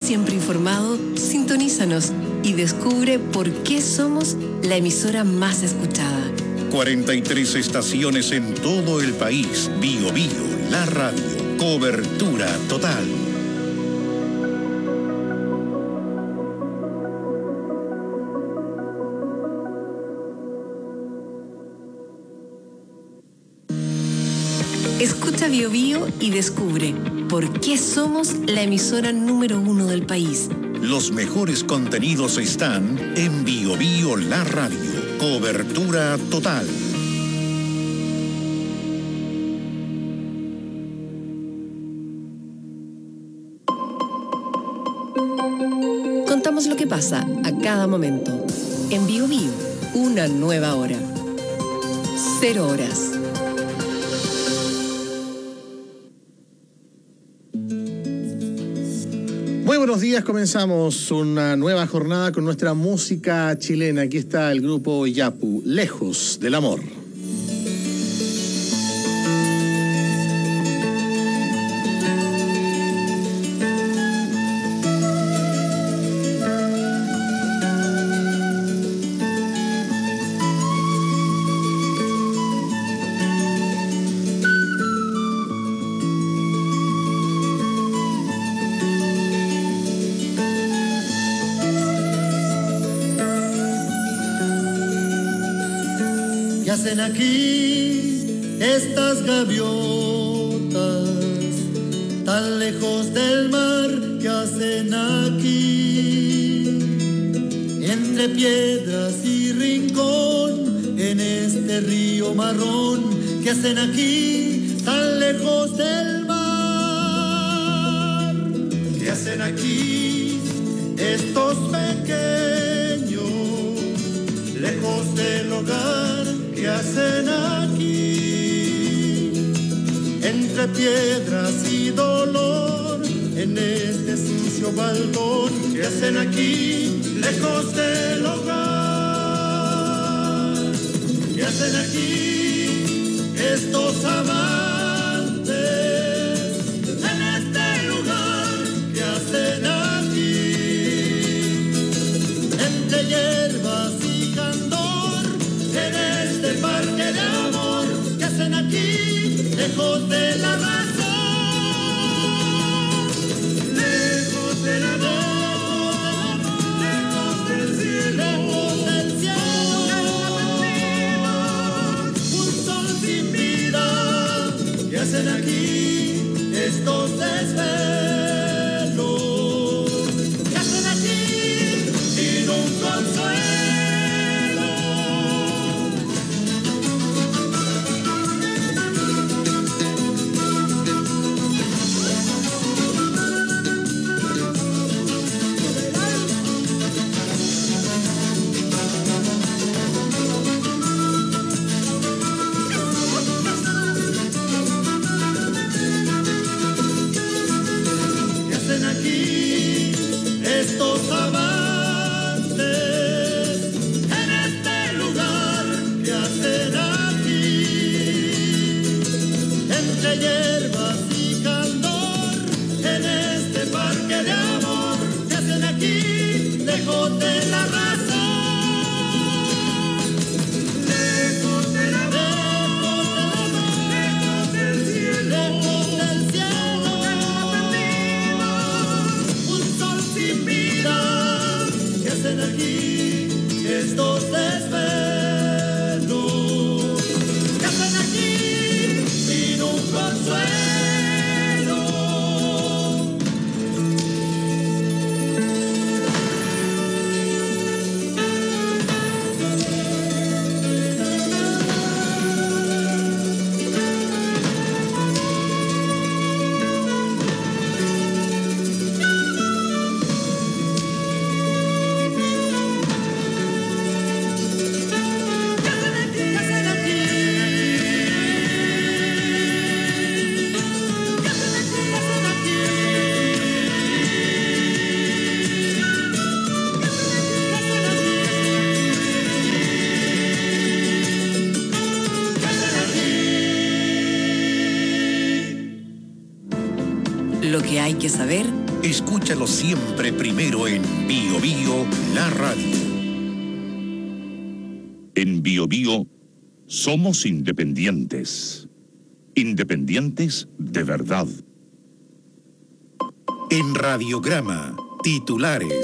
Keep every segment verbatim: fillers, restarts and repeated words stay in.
siempre informado, sintonízanos y descubre por qué somos la emisora más escuchada. cuarenta y tres estaciones en todo el país. Bio Bio, la radio. Cobertura total. Escucha Bio Bio y descubre por qué somos la emisora número uno del país. Los mejores contenidos están en Bio Bio, la radio. Cobertura total. Contamos lo que pasa a cada momento. En Bio Bio, una nueva hora. Cero horas. Muy buenos días, comenzamos una nueva jornada con nuestra música chilena. Aquí está el grupo Yapu, Lejos del Amor. ¿Qué hacen aquí estas gaviotas tan lejos del mar? ¿Qué hacen aquí entre piedras y rincón en este río marrón? ¿Qué hacen aquí tan lejos del mar? ¿Qué hacen aquí estos pequeños lejos del hogar? ¿Qué hacen aquí entre piedras y dolor en este sucio baldón? ¿Qué hacen aquí lejos del hogar? ¿Qué hacen aquí estos amantes en este lugar? ¿Qué hacen aquí entre hierbas y candor en este parque de amor? ¿Qué hacen aquí lejos de la razón? Lejos del amor, lejos del cielo, lejos del cielo, un sol sin vida. ¿Qué hacen aquí estos desvelos? ¿Qué hacen aquí sin un consuelo? Estos amantes en este lugar, ¿qué hacen aquí entre hierbas y candor en este parque de amor? ¿Qué hacen aquí lejos de la razón? Lejos del amor, lejos del cielo, lejos del cielo, un sol sin vida. ¿Qué hacen aquí estos desvelos? ¿Qué hacen aquí sin un consuelo? Lo que hay que saber Escúchalo siempre primero en Bio Bio, la radio. En Bio Bio somos independientes. Independientes de verdad. En Radiograma, titulares.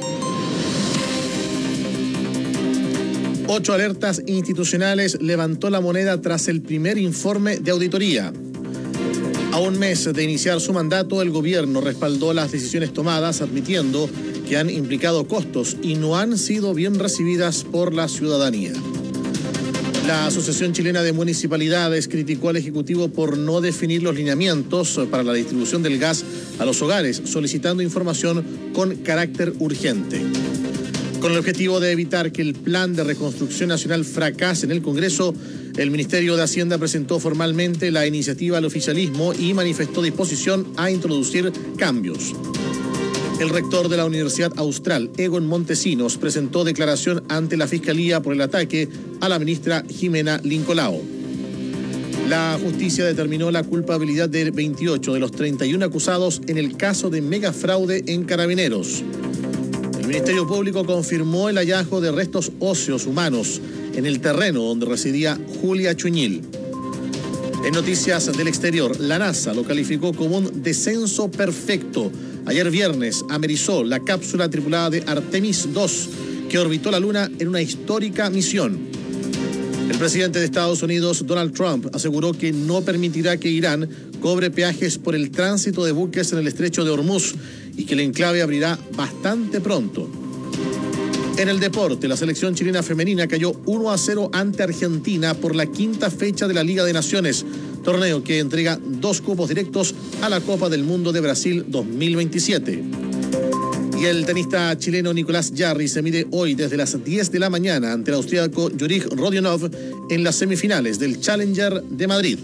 Ocho alertas institucionales levantó la moneda tras el primer informe de auditoría. A un mes de iniciar su mandato, el gobierno respaldó las decisiones tomadas, admitiendo que han implicado costos y no han sido bien recibidas por la ciudadanía. La Asociación Chilena de Municipalidades criticó al Ejecutivo por no definir los lineamientos para la distribución del gas a los hogares, solicitando información con carácter urgente. Con el objetivo de evitar que el Plan de Reconstrucción Nacional fracase en el Congreso, el Ministerio de Hacienda presentó formalmente la iniciativa al oficialismo y manifestó disposición a introducir cambios. El rector de la Universidad Austral, Egon Montesinos, presentó declaración ante la Fiscalía por el ataque a la ministra Jimena Lincolao. La justicia determinó la culpabilidad de veintiocho de los treinta y uno acusados en el caso de megafraude en Carabineros. El Ministerio Público confirmó el hallazgo de restos óseos humanos en el terreno donde residía Julia Chuñil. En noticias del exterior, la NASA lo calificó como un descenso perfecto. Ayer viernes amerizó la cápsula tripulada de Artemis dos, que orbitó la Luna en una histórica misión. El presidente de Estados Unidos, Donald Trump, aseguró que no permitirá que Irán cobre peajes por el tránsito de buques en el estrecho de Hormuz y que el enclave abrirá bastante pronto. En el deporte, la selección chilena femenina cayó uno a cero ante Argentina por la quinta fecha de la Liga de Naciones, torneo que entrega dos cupos directos a la Copa del Mundo de Brasil dos mil veintisiete. Y el tenista chileno Nicolás Jarry se mide hoy desde las diez de la mañana ante el austríaco Jurij Rodionov en las semifinales del Challenger de Madrid.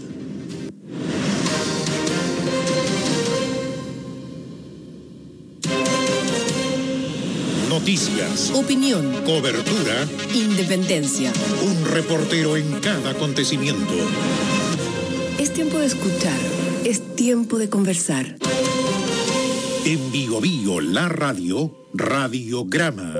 Noticias, Opinión, cobertura, independencia. un reportero en cada acontecimiento. Es tiempo de escuchar, es tiempo de conversar. En Bio Bio, la radio, Radiograma.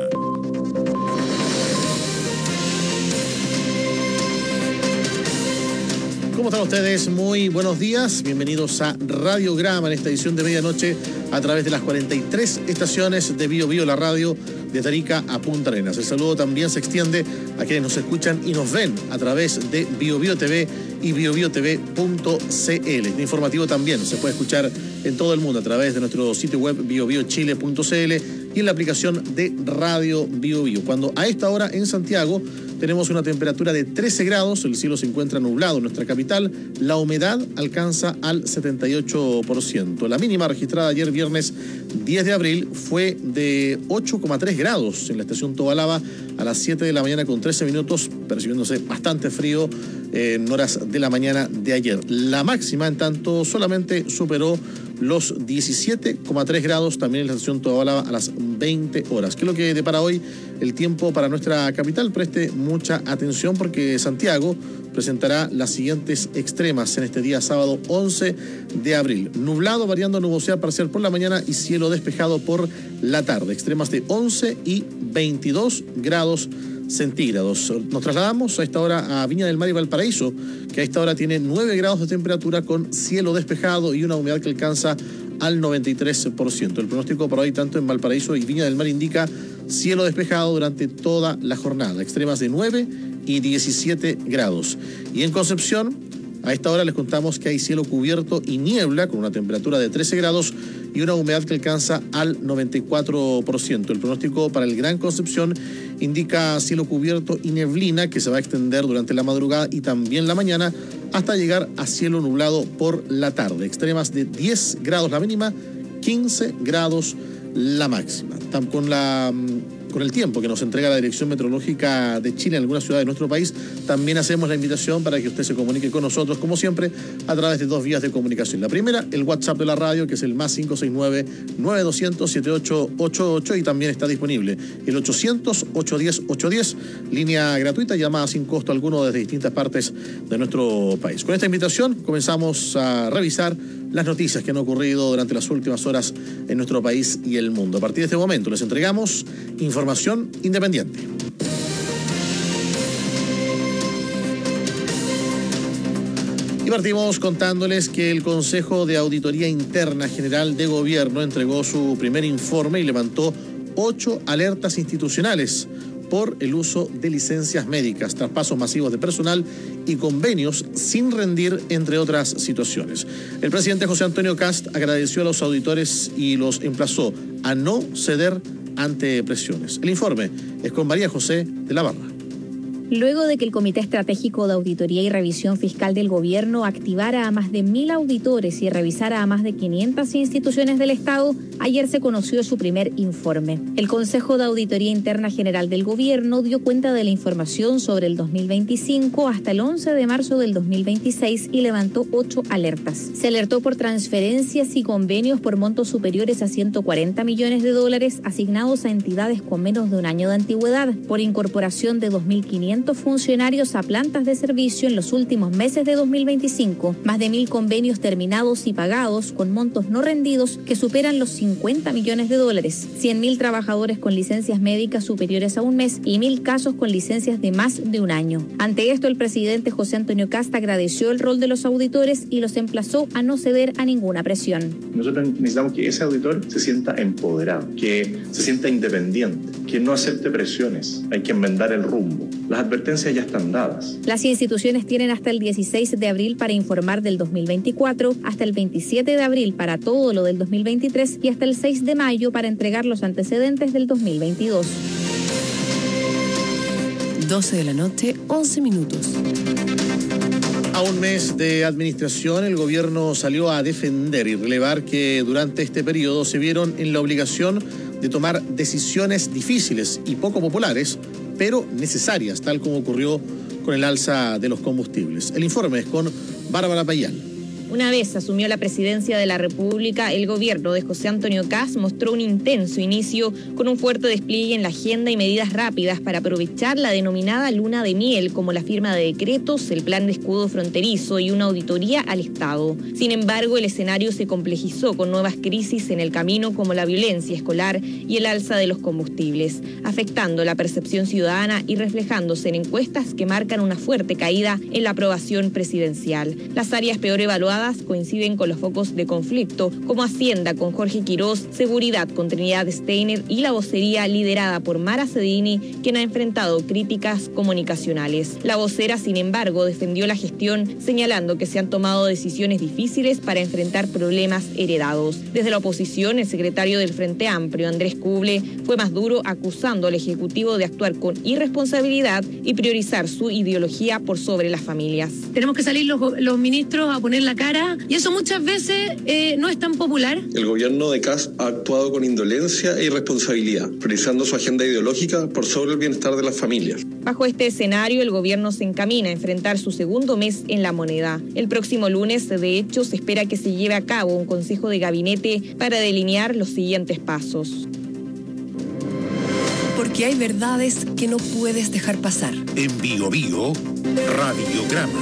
¿Cómo están ustedes? Muy buenos días. Bienvenidos a Radiograma en esta edición de medianoche a través de las cuarenta y tres estaciones de Bio Bio, la radio, de Arica a Punta Arenas. El saludo también se extiende a quienes nos escuchan y nos ven a través de Bio Bio T V y bio bio t v punto c l. Este informativo también se puede escuchar en todo el mundo a través de nuestro sitio web bio bio chile punto c l y en la aplicación de Radio Bio Bio. Cuando a esta hora en Santiago tenemos una temperatura de trece grados, el cielo se encuentra nublado en nuestra capital, la humedad alcanza al setenta y ocho por ciento. La mínima registrada ayer viernes diez de abril fue de ocho coma tres grados en la estación Tobalaba a las siete de la mañana con trece minutos, percibiéndose bastante frío en horas de la mañana de ayer. La máxima, en tanto, solamente superó los diecisiete coma tres grados también en la estación Tobalaba a las veinte horas. ¿Qué es lo que depara hoy el tiempo para nuestra capital? Preste mucha atención porque Santiago presentará las siguientes extremas en este día sábado once de abril. Nublado, variando nubosidad parcial por la mañana y cielo despejado por la tarde. Extremas de once y veintidós grados centígrados. Nos trasladamos a esta hora a Viña del Mar y Valparaíso, que a esta hora tiene nueve grados de temperatura con cielo despejado y una humedad que alcanza al noventa y tres por ciento. El pronóstico para hoy, tanto en Valparaíso y Viña del Mar, indica cielo despejado durante toda la jornada, extremas de nueve y diecisiete grados. Y en Concepción, a esta hora les contamos que hay cielo cubierto y niebla con una temperatura de trece grados y una humedad que alcanza al noventa y cuatro por ciento. El pronóstico para el Gran Concepción indica cielo cubierto y neblina que se va a extender durante la madrugada y también la mañana hasta llegar a cielo nublado por la tarde. Extremas de diez grados la mínima, quince grados la máxima. Con la... Con el tiempo que nos entrega la Dirección Meteorológica de Chile en algunas ciudades de nuestro país, también hacemos la invitación para que usted se comunique con nosotros, como siempre, a través de dos vías de comunicación. La primera, el WhatsApp de la radio, que es el más cinco seis nueve, nueve dos cero cero, siete ocho ocho ocho, y también está disponible el ochocientos, ochocientos diez, ochocientos diez, línea gratuita, llamada sin costo alguno desde distintas partes de nuestro país. Con esta invitación comenzamos a revisar las noticias que han ocurrido durante las últimas horas en nuestro país y el mundo. A partir de este momento les entregamos información independiente. Y partimos contándoles que el Consejo de Auditoría Interna General de Gobierno entregó su primer informe y levantó ocho alertas institucionales por el uso de licencias médicas, traspasos masivos de personal y convenios sin rendir, entre otras situaciones. El presidente José Antonio Kast agradeció a los auditores y los emplazó a no ceder ante presiones. El informe es con María José de la Barra. Luego de que el Comité Estratégico de Auditoría y Revisión Fiscal del Gobierno activara a más de mil auditores y revisara a más de quinientas instituciones del Estado, ayer se conoció su primer informe. El Consejo de Auditoría Interna General del Gobierno dio cuenta de la información sobre el dos mil veinticinco hasta el once de marzo del dos mil veintiséis y levantó ocho alertas. Se alertó por transferencias y convenios por montos superiores a ciento cuarenta millones de dólares asignados a entidades con menos de un año de antigüedad, por incorporación de dos mil quinientos funcionarios a plantas de servicio en los últimos meses de dos mil veinticinco, más de mil convenios terminados y pagados con montos no rendidos que superan los cincuenta millones de dólares, cien mil trabajadores con licencias médicas superiores a un mes y mil casos con licencias de más de un año. Ante esto, el presidente José Antonio Kast agradeció el rol de los auditores y los emplazó a no ceder a ninguna presión. Nosotros necesitamos que ese auditor se sienta empoderado, que se sienta independiente, que no acepte presiones. Hay que enmendar el rumbo. Las advertencias ya están dadas. Las instituciones tienen hasta el dieciséis de abril para informar del dos mil veinticuatro, hasta el veintisiete de abril para todo lo del dos mil veintitrés y hasta el seis de mayo para entregar los antecedentes del dos mil veintidós. doce de la noche, once minutos. A un mes de administración, el gobierno salió a defender y relevar que durante este periodo se vieron en la obligación de tomar decisiones difíciles y poco populares, pero necesarias, tal como ocurrió con el alza de los combustibles. El informe es con Bárbara Payán. Una vez asumió la presidencia de la República, el gobierno de José Antonio Kast mostró un intenso inicio con un fuerte despliegue en la agenda y medidas rápidas para aprovechar la denominada luna de miel, como la firma de decretos, el plan de escudo fronterizo y una auditoría al Estado. Sin embargo, el escenario se complejizó con nuevas crisis en el camino, como la violencia escolar y el alza de los combustibles, afectando la percepción ciudadana y reflejándose en encuestas que marcan una fuerte caída en la aprobación presidencial. Las áreas peor evaluadas coinciden con los focos de conflicto, como Hacienda con Jorge Quirós, Seguridad con Trinidad Steiner y la vocería liderada por Mara Cedini, quien ha enfrentado críticas comunicacionales. La vocera, sin embargo, defendió la gestión, señalando que se han tomado decisiones difíciles para enfrentar problemas heredados. Desde la oposición, el secretario del Frente Amplio, Andrés Kuble, fue más duro, acusando al Ejecutivo de actuar con irresponsabilidad y priorizar su ideología por sobre las familias. Tenemos que salir los, los ministros a poner la cara, y eso muchas veces eh, no es tan popular. El gobierno de Kast ha actuado con indolencia e irresponsabilidad, priorizando su agenda ideológica por sobre el bienestar de las familias. Bajo este escenario, el gobierno se encamina a enfrentar su segundo mes en la moneda. El próximo lunes, de hecho, se espera que se lleve a cabo un consejo de gabinete para delinear los siguientes pasos. Porque hay verdades que no puedes dejar pasar. En Bio Bio, Radiograma.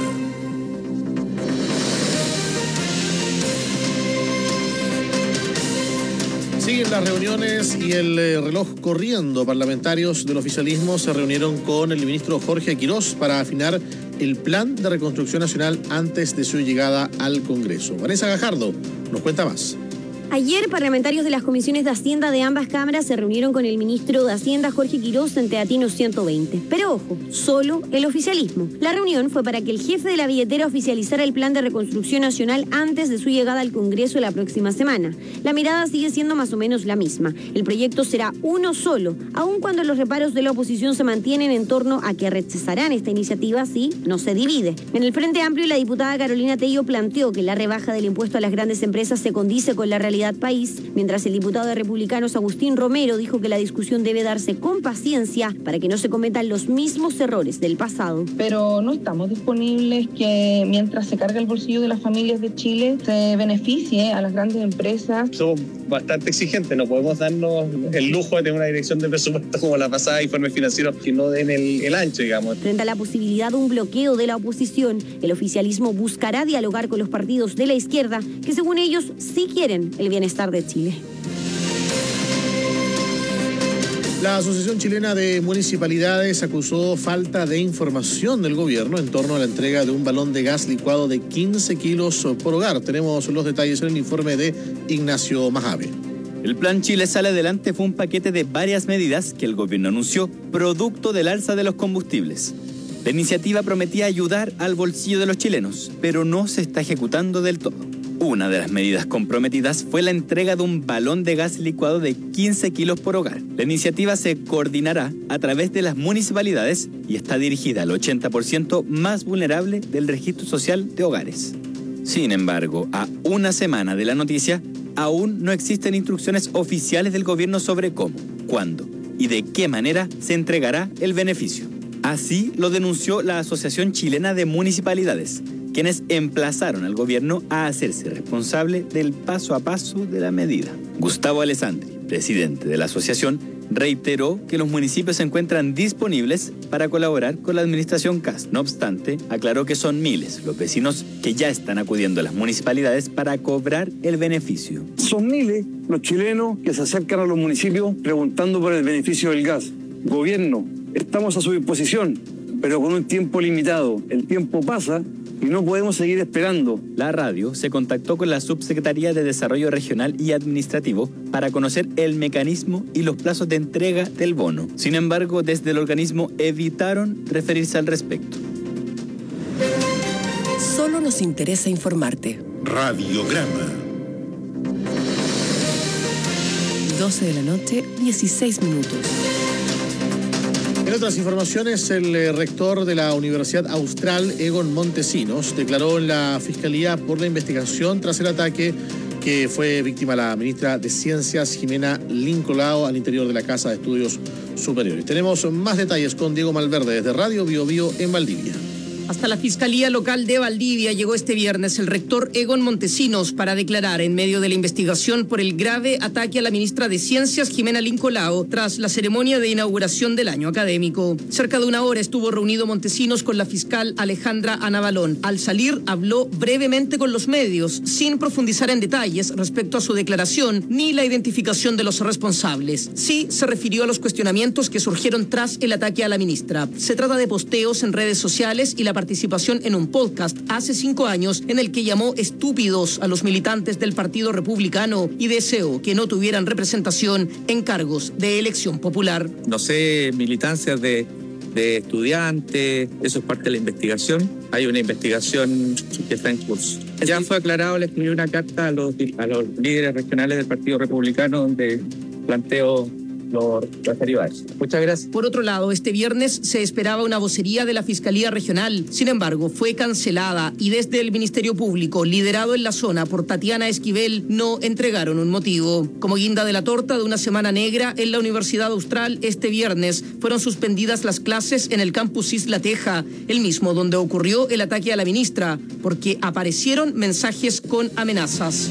Siguen las reuniones y el eh, reloj corriendo. Parlamentarios del oficialismo se reunieron con el ministro Jorge Quirós para afinar el plan de reconstrucción nacional antes de su llegada al Congreso. Vanessa Gajardo nos cuenta más. Ayer, parlamentarios de las comisiones de Hacienda de ambas cámaras se reunieron con el ministro de Hacienda, Jorge Quirós, en Teatinos ciento veinte. Pero ojo, solo el oficialismo. La reunión fue para que el jefe de la billetera oficializara el plan de reconstrucción nacional antes de su llegada al Congreso la próxima semana. La mirada sigue siendo más o menos la misma. El proyecto será uno solo, aun cuando los reparos de la oposición se mantienen en torno a que rechazarán esta iniciativa si no se divide. En el Frente Amplio, la diputada Carolina Tello planteó que la rebaja del impuesto a las grandes empresas se condice con la realidad Municipalidad País, mientras el diputado de Republicanos Agustín Romero dijo que la discusión debe darse con paciencia para que no se cometan los mismos errores del pasado. Pero no estamos disponibles que mientras se carga el bolsillo de las familias de Chile se beneficie a las grandes empresas. Somos bastante exigentes, no podemos darnos el lujo de tener una dirección de presupuesto como la pasada informe financiero que no den el, el ancho, digamos. Frente a la posibilidad de un bloqueo de la oposición, el oficialismo buscará dialogar con los partidos de la izquierda que según ellos sí quieren el bienestar de Chile. La Asociación Chilena de Municipalidades acusó falta de información del gobierno en torno a la entrega de un balón de gas licuado de quince kilos por hogar. Tenemos los detalles en el informe de Ignacio Majave. El Plan Chile Sale Adelante fue un paquete de varias medidas que el gobierno anunció producto del alza de los combustibles. La iniciativa prometía ayudar al bolsillo de los chilenos, pero no se está ejecutando del todo. Una de las medidas comprometidas fue la entrega de un balón de gas licuado de quince kilos por hogar. La iniciativa se coordinará a través de las municipalidades y está dirigida al ochenta por ciento más vulnerable del registro social de hogares. Sin embargo, a una semana de la noticia, aún no existen instrucciones oficiales del gobierno sobre cómo, cuándo y de qué manera se entregará el beneficio. Así lo denunció la Asociación Chilena de Municipalidades, quienes emplazaron al gobierno a hacerse responsable del paso a paso de la medida. Gustavo Alessandri, presidente de la asociación, reiteró que los municipios se encuentran disponibles para colaborar con la administración C A S. No obstante, aclaró que son miles los vecinos que ya están acudiendo a las municipalidades para cobrar el beneficio. Son miles los chilenos que se acercan a los municipios preguntando por el beneficio del gas. Gobierno, estamos a su disposición, pero con un tiempo limitado. El tiempo pasa y no podemos seguir esperando. La radio se contactó con la Subsecretaría de Desarrollo Regional y Administrativo para conocer el mecanismo y los plazos de entrega del bono. Sin embargo, desde el organismo evitaron referirse al respecto. Solo nos interesa informarte. Radiograma. doce de la noche, dieciséis minutos. En otras informaciones, el eh, rector de la Universidad Austral, Egon Montesinos, declaró en la Fiscalía por la investigación tras el ataque que fue víctima la ministra de Ciencias, Jimena Lincolao, al interior de la Casa de Estudios Superiores. Tenemos más detalles con Diego Malverde desde Radio Bio Bio en Valdivia. Hasta la Fiscalía Local de Valdivia llegó este viernes el rector Egon Montesinos para declarar en medio de la investigación por el grave ataque a la ministra de Ciencias, Jimena Lincolao, tras la ceremonia de inauguración del año académico. Cerca de una hora estuvo reunido Montesinos con la fiscal Alejandra Anabalón. Al salir, habló brevemente con los medios, sin profundizar en detalles respecto a su declaración ni la identificación de los responsables. Sí se refirió a los cuestionamientos que surgieron tras el ataque a la ministra. Se trata de posteos en redes sociales y la participación en un podcast hace cinco años en el que llamó estúpidos a los militantes del Partido Republicano y deseó que no tuvieran representación en cargos de elección popular. No sé, militancias de, de estudiantes, eso es parte de la investigación. Hay una investigación que está en curso. Ya fue aclarado, le escribí una carta a los, a los líderes regionales del Partido Republicano donde planteo lo referido a eso. Muchas gracias. Por otro lado, este viernes se esperaba una vocería de la Fiscalía Regional. Sin embargo, fue cancelada y desde el Ministerio Público, liderado en la zona por Tatiana Esquivel, no entregaron un motivo. Como guinda de la torta de una semana negra, en la Universidad Austral este viernes fueron suspendidas las clases en el campus Isla Teja, el mismo donde ocurrió el ataque a la ministra, porque aparecieron mensajes con amenazas.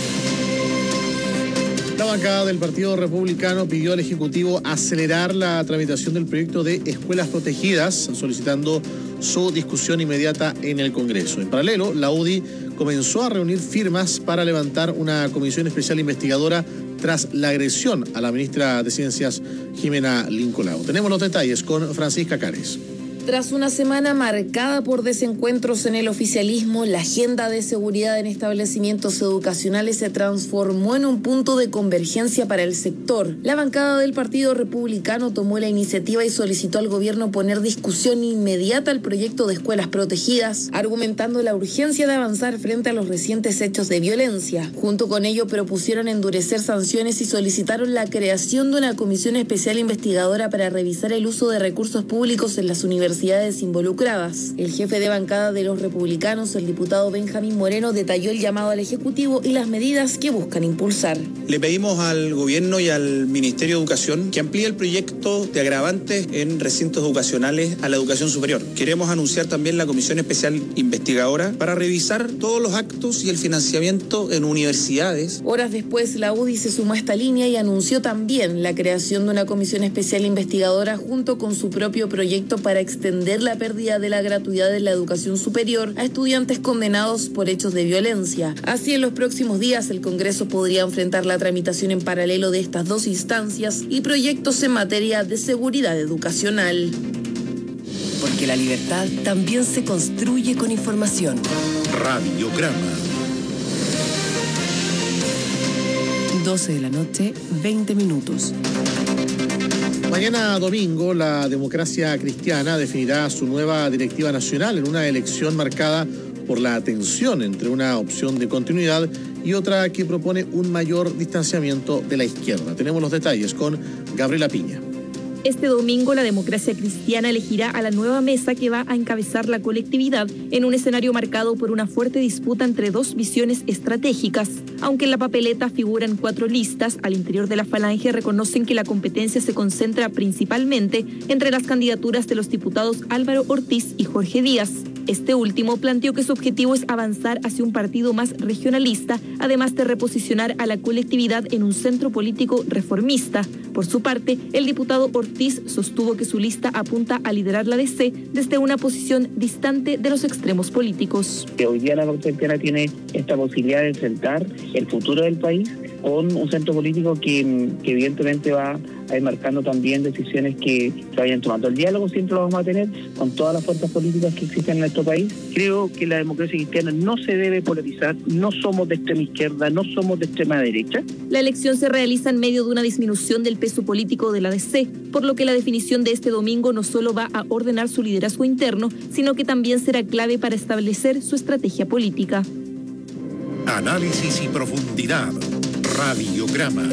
La bancada del Partido Republicano pidió al Ejecutivo acelerar la tramitación del proyecto de escuelas protegidas, solicitando su discusión inmediata en el Congreso. En paralelo, la U D I comenzó a reunir firmas para levantar una comisión especial investigadora tras la agresión a la ministra de Ciencias, Jimena Lincolao. Tenemos los detalles con Francisca Cares. Tras una semana marcada por desencuentros en el oficialismo, la agenda de seguridad en establecimientos educacionales se transformó en un punto de convergencia para el sector. La bancada del Partido Republicano tomó la iniciativa y solicitó al gobierno poner discusión inmediata al proyecto de escuelas protegidas, argumentando la urgencia de avanzar frente a los recientes hechos de violencia. Junto con ello, propusieron endurecer sanciones y solicitaron la creación de una comisión especial investigadora para revisar el uso de recursos públicos en las universidades sociedades involucradas. El jefe de bancada de los republicanos, el diputado Benjamín Moreno, detalló el llamado al Ejecutivo y las medidas que buscan impulsar. Le pedimos al gobierno y al Ministerio de Educación que amplíe el proyecto de agravantes en recintos educacionales a la educación superior. Queremos anunciar también la Comisión Especial Investigadora para revisar todos los actos y el financiamiento en universidades. Horas después, la U D I se sumó a esta línea y anunció también la creación de una Comisión Especial Investigadora junto con su propio proyecto para extender la pérdida de la gratuidad de la educación superior a estudiantes condenados por hechos de violencia. Así, en los próximos días, el Congreso podría enfrentar la tramitación en paralelo de estas dos instancias y proyectos en materia de seguridad educacional. Porque la libertad también se construye con información. Radiograma. doce de la noche, veinte minutos. Mañana domingo, la Democracia Cristiana definirá su nueva directiva nacional en una elección marcada por la tensión entre una opción de continuidad y otra que propone un mayor distanciamiento de la izquierda. Tenemos los detalles con Gabriela Piña. Este domingo la Democracia Cristiana elegirá a la nueva mesa que va a encabezar la colectividad en un escenario marcado por una fuerte disputa entre dos visiones estratégicas. Aunque en la papeleta figuran cuatro listas, al interior de la falange reconocen que la competencia se concentra principalmente entre las candidaturas de los diputados Álvaro Ortiz y Jorge Díaz. Este último planteó que su objetivo es avanzar hacia un partido más regionalista, además de reposicionar a la colectividad en un centro político reformista. Por su parte, el diputado Ortiz sostuvo que su lista apunta a liderar la D C desde una posición distante de los extremos políticos. Hoy día la Cristiana tiene esta posibilidad de enfrentar el futuro del país con un centro político que, que evidentemente va a ir marcando también decisiones que se vayan tomando. El diálogo siempre lo vamos a tener con todas las fuerzas políticas que existen en nuestro país. Creo que la democracia cristiana no se debe polarizar, no somos de extrema izquierda, no somos de extrema derecha. La elección se realiza en medio de una disminución del peso político de la D C, por lo que la definición de este domingo no solo va a ordenar su liderazgo interno, sino que también será clave para establecer su estrategia política. Análisis y profundidad. Radiograma.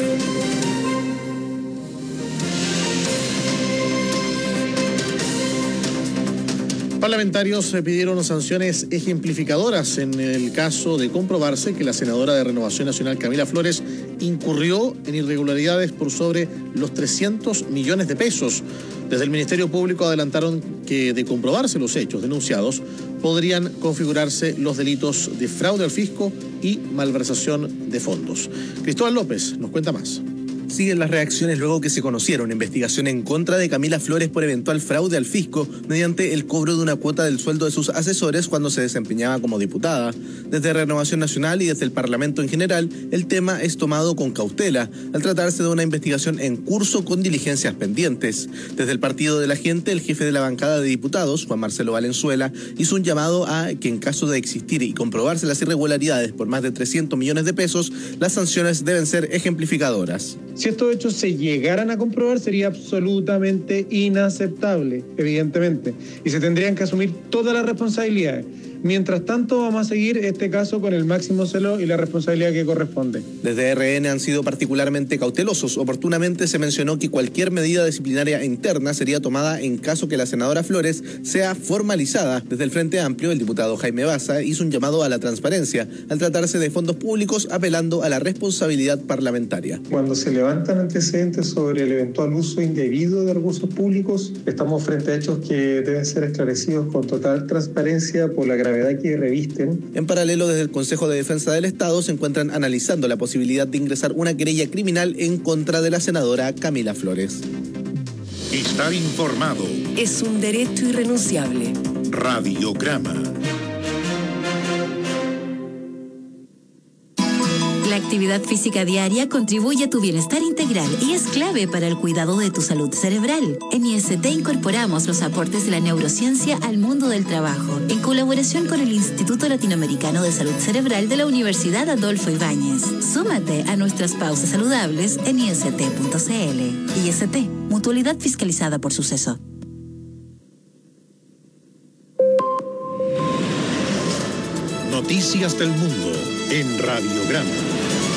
Parlamentarios pidieron sanciones ejemplificadoras en el caso de comprobarse que la senadora de Renovación Nacional, Camila Flores, incurrió en irregularidades por sobre los trescientos millones de pesos. Desde el Ministerio Público adelantaron que, de comprobarse los hechos denunciados, podrían configurarse los delitos de fraude al fisco y malversación de fondos. Cristóbal López nos cuenta más. Siguen las reacciones luego que se conocieron investigación en contra de Camila Flores por eventual fraude al fisco mediante el cobro de una cuota del sueldo de sus asesores cuando se desempeñaba como diputada. Desde Renovación Nacional y desde el Parlamento en general, el tema es tomado con cautela, al tratarse de una investigación en curso con diligencias pendientes. Desde el Partido de la Gente, el jefe de la bancada de diputados, Juan Marcelo Valenzuela, hizo un llamado a que en caso de existir y comprobarse las irregularidades por más de trescientos millones de pesos, las sanciones deben ser ejemplificadoras. Si estos hechos se llegaran a comprobar, sería absolutamente inaceptable, evidentemente, y se tendrían que asumir todas las responsabilidades. Mientras tanto, vamos a seguir este caso con el máximo celo y la responsabilidad que corresponde. Desde R N han sido particularmente cautelosos. Oportunamente se mencionó que cualquier medida disciplinaria interna sería tomada en caso que la senadora Flores sea formalizada. Desde el Frente Amplio, el diputado Jaime Baza hizo un llamado a la transparencia al tratarse de fondos públicos, apelando a la responsabilidad parlamentaria. Cuando se levantan antecedentes sobre el eventual uso indebido de recursos públicos, estamos frente a hechos que deben ser esclarecidos con total transparencia por la gravedad que revisten. En paralelo, desde el Consejo de Defensa del Estado se encuentran analizando la posibilidad de ingresar una querella criminal en contra de la senadora Camila Flores. Estar informado es un derecho irrenunciable. Radiograma. La actividad física diaria contribuye a tu bienestar integral y es clave para el cuidado de tu salud cerebral. En I S T incorporamos los aportes de la neurociencia al mundo del trabajo, en colaboración con el Instituto Latinoamericano de Salud Cerebral de la Universidad Adolfo Ibáñez. Súmate a nuestras pausas saludables en I S T punto C L. I S T, mutualidad fiscalizada por Suceso. Noticias del mundo en Radiograma.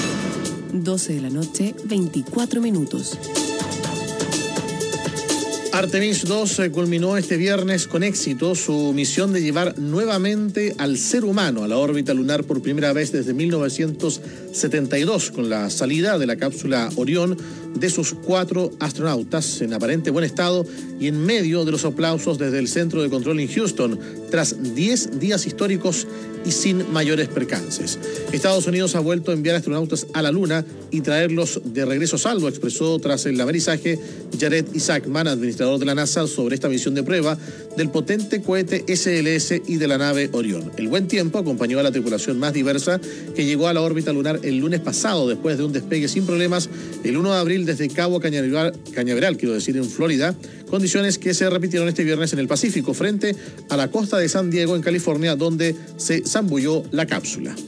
doce de la noche, veinticuatro minutos. Artemis dos culminó este viernes con éxito su misión de llevar nuevamente al ser humano a la órbita lunar por primera vez desde mil novecientos setenta y dos, con la salida de la cápsula Orión de sus cuatro astronautas en aparente buen estado y en medio de los aplausos desde el Centro de Control en Houston, tras diez días históricos y sin mayores percances. Estados Unidos ha vuelto a enviar astronautas a la Luna y traerlos de regreso salvo, expresó tras el amerizaje Jared Isaacman, administrador de la NASA, sobre esta misión de prueba del potente cohete S L S y de la nave Orión. El buen tiempo acompañó a la tripulación más diversa que llegó a la órbita lunar el lunes pasado después de un despegue sin problemas el uno de abril desde Cabo Cañaveral, Cañaveral, quiero decir, en Florida, condiciones que se repitieron este viernes en el Pacífico frente a la costa de San Diego, en California, donde se zambulló la cápsula.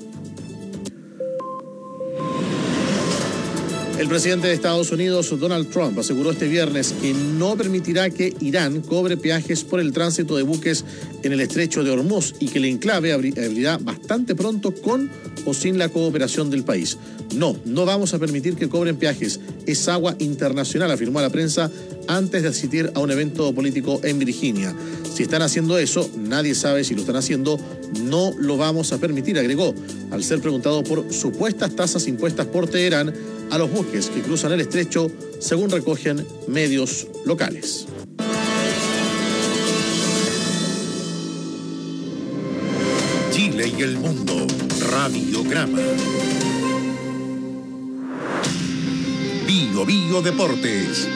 El presidente de Estados Unidos, Donald Trump, aseguró este viernes que no permitirá que Irán cobre peajes por el tránsito de buques en el estrecho de Hormuz y que el enclave abrirá bastante pronto con o sin la cooperación del país. No, no vamos a permitir que cobren peajes. Es agua internacional, afirmó a la prensa antes de asistir a un evento político en Virginia. Si están haciendo eso, nadie sabe si lo están haciendo, no lo vamos a permitir, agregó, al ser preguntado por supuestas tasas impuestas por Teherán a los buques que cruzan el estrecho, según recogen medios locales. Chile y el mundo, Radiograma. Bio Bio Deportes.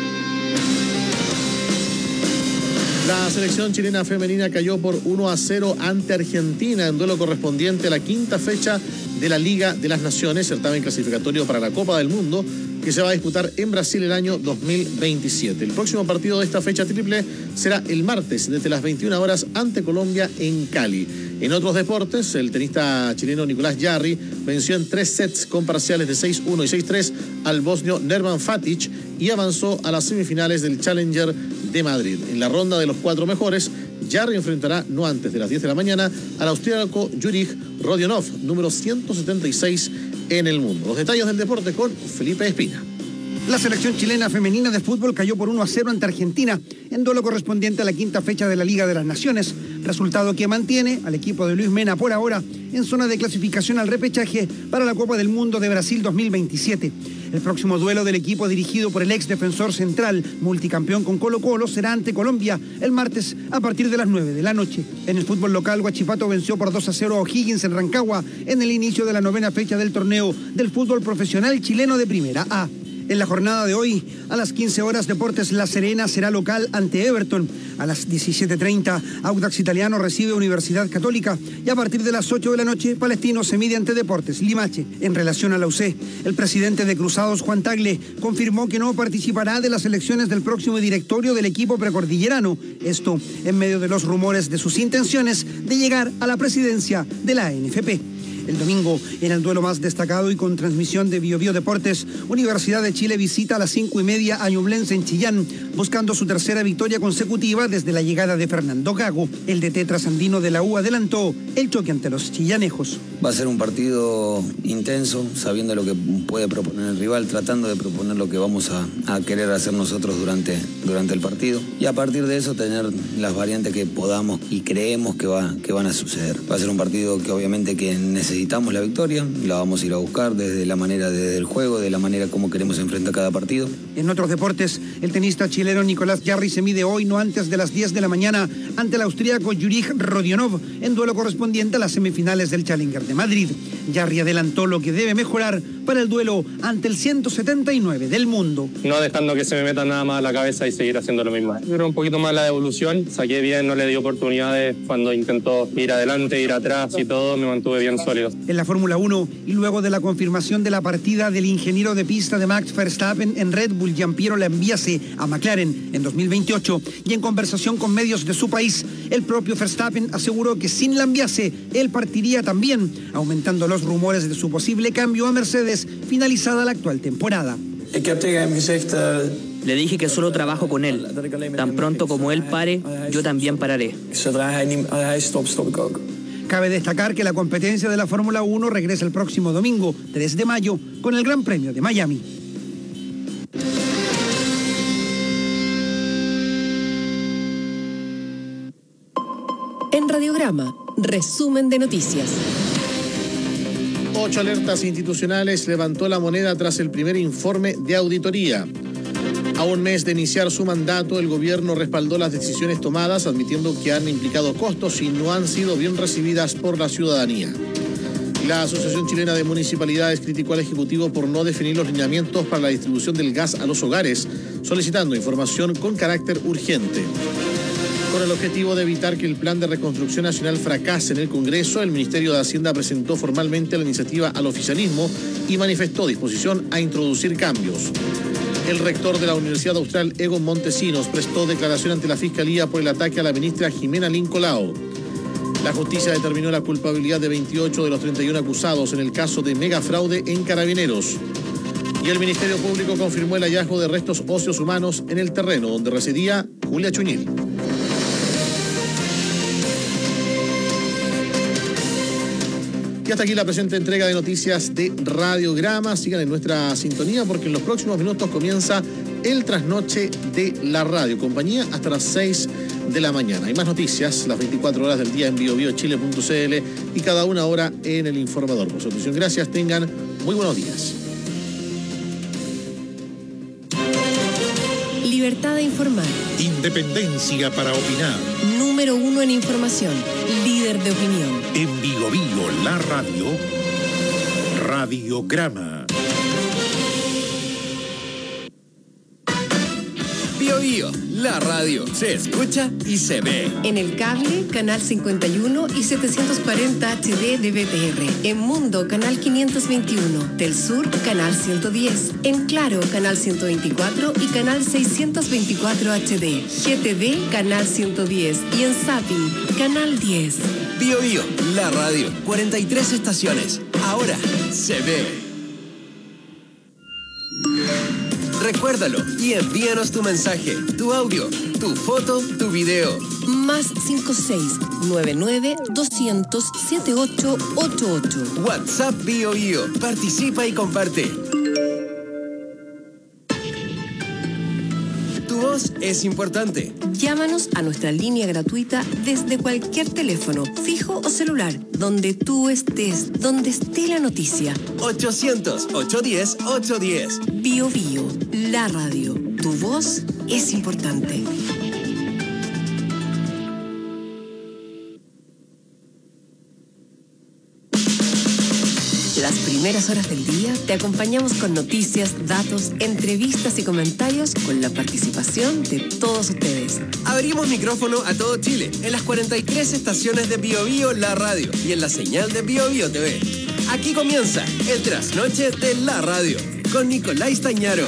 La selección chilena femenina cayó por uno a cero ante Argentina en duelo correspondiente a la quinta fecha de la Liga de las Naciones, certamen clasificatorio para la Copa del Mundo, que se va a disputar en Brasil el año dos mil veintisiete. El próximo partido de esta fecha triple será el martes desde las veintiuna horas ante Colombia en Cali. En otros deportes, el tenista chileno Nicolás Jarry venció en tres sets con parciales de seis uno y seis tres al bosnio Nerman Fatic y avanzó a las semifinales del Challenger de Madrid. En la ronda de los cuatro mejores, Jarry enfrentará no antes de las diez de la mañana al austríaco Jurij Rodionov, número ciento setenta y seis en el mundo. Los detalles del deporte con Felipe Espina. La selección chilena femenina de fútbol cayó por uno a cero ante Argentina en duelo correspondiente a la quinta fecha de la Liga de las Naciones, resultado que mantiene al equipo de Luis Mena por ahora en zona de clasificación al repechaje para la Copa del Mundo de Brasil dos mil veintisiete. El próximo duelo del equipo dirigido por el ex defensor central, multicampeón con Colo-Colo, será ante Colombia el martes a partir de las nueve de la noche. En el fútbol local, Huachipato venció por dos a cero a O'Higgins en Rancagua en el inicio de la novena fecha del torneo del fútbol profesional chileno de Primera A. En la jornada de hoy, a las quince horas, Deportes La Serena será local ante Everton. A las diecisiete treinta, Audax Italiano recibe Universidad Católica. Y a partir de las ocho de la noche, Palestino se mide ante Deportes Limache. En relación a la U C, el presidente de Cruzados, Juan Tagle, confirmó que no participará de las elecciones del próximo directorio del equipo precordillerano. Esto en medio de los rumores de sus intenciones de llegar a la presidencia de la A N F P. El domingo, en el duelo más destacado y con transmisión de Bio Bio Deportes, Universidad de Chile visita a las cinco y media a Ñublense en Chillán, buscando su tercera victoria consecutiva desde la llegada de Fernando Gago. El D T trasandino de la U adelantó el choque ante los chillanejos. Va a ser un partido intenso, sabiendo lo que puede proponer el rival, tratando de proponer lo que vamos a, a querer hacer nosotros durante, durante el partido. Y a partir de eso tener las variantes que podamos y creemos que, va, que van a suceder. Va a ser un partido que obviamente que necesitamos Necesitamos la victoria, la vamos a ir a buscar desde la manera desde el juego, de la manera como queremos enfrentar cada partido. En otros deportes, el tenista chileno Nicolás Jarry se mide hoy no antes de las diez de la mañana ante el austríaco Jurij Rodionov en duelo correspondiente a las semifinales del Challenger de Madrid. Jarry adelantó lo que debe mejorar para el duelo ante el ciento setenta y nueve del mundo. No dejando que se me meta nada más a la cabeza y seguir haciendo lo mismo. Yo creo un poquito más la devolución, saqué bien, no le di oportunidades cuando intentó ir adelante, ir atrás y todo, me mantuve bien sólido. En la Fórmula uno, y luego de la confirmación de la partida del ingeniero de pista de Max Verstappen en Red Bull, Gianpiero Lambiase, a McLaren en dos mil veintiocho, y en conversación con medios de su país, el propio Verstappen aseguró que sin Lambiase, él partiría también, aumentando los rumores de su posible cambio a Mercedes finalizada la actual temporada. Le dije que solo trabajo con él. Tan pronto como él pare, yo también pararé. Cabe destacar que la competencia de la Fórmula uno regresa el próximo domingo, tres de mayo, con el Gran Premio de Miami. Radiograma, resumen de noticias. Ocho alertas institucionales levantó La Moneda tras el primer informe de auditoría. A un mes de iniciar su mandato, el gobierno respaldó las decisiones tomadas, admitiendo que han implicado costos y no han sido bien recibidas por la ciudadanía. La Asociación Chilena de Municipalidades criticó al Ejecutivo por no definir los lineamientos para la distribución del gas a los hogares, solicitando información con carácter urgente. Con el objetivo de evitar que el Plan de Reconstrucción Nacional fracase en el Congreso, el Ministerio de Hacienda presentó formalmente la iniciativa al oficialismo y manifestó disposición a introducir cambios. El rector de la Universidad Austral, Egon Montesinos, prestó declaración ante la Fiscalía por el ataque a la ministra Jimena Lincolao. La justicia determinó la culpabilidad de veintiocho de los treinta y uno acusados en el caso de megafraude en Carabineros. Y el Ministerio Público confirmó el hallazgo de restos óseos humanos en el terreno donde residía Julia Chuñil. Y hasta aquí la presente entrega de noticias de Radiograma. Sigan en nuestra sintonía porque en los próximos minutos comienza el trasnoche de la radio. Compañía hasta las seis de la mañana. Hay más noticias las veinticuatro horas del día en bio bio chile punto c l y cada una hora en El Informador. Por su atención, gracias. Tengan muy buenos días. Libertad de informar. Independencia para opinar. Número uno en información. Líder de opinión. En Bio Bio, la radio. Radiograma. Bio Bio, la radio. Se escucha y se ve. En el cable, canal cincuenta y uno y setecientos cuarenta H D de B T R. En Mundo, canal quinientos veintiuno. Del Sur, canal ciento diez. En Claro, canal ciento veinticuatro y canal seiscientos veinticuatro H D. G T V, canal ciento diez. Y en Zapping, canal diez. Bio Bio, la radio. cuarenta y tres estaciones. Ahora se ve. Recuérdalo y envíanos tu mensaje, tu audio, tu foto, tu video. Más cinco seis nueve nueve doscientos setenta y ocho ochenta y ocho. WhatsApp Bio Bio. Participa y comparte. Tu voz es importante. Llámanos a nuestra línea gratuita desde cualquier teléfono, fijo o celular, donde tú estés, donde esté la noticia. ochocientos, ochocientos diez, ochocientos diez. Bio Bio, la radio. Tu voz es importante. Las primeras horas del día te acompañamos con noticias, datos, entrevistas y comentarios con la participación de todos ustedes. Abrimos micrófono a todo Chile en las cuarenta y tres estaciones de Bio Bio, la radio y en la señal de Bio Bio T V. Aquí comienza el trasnoche de la radio con Nicolás Tañaro.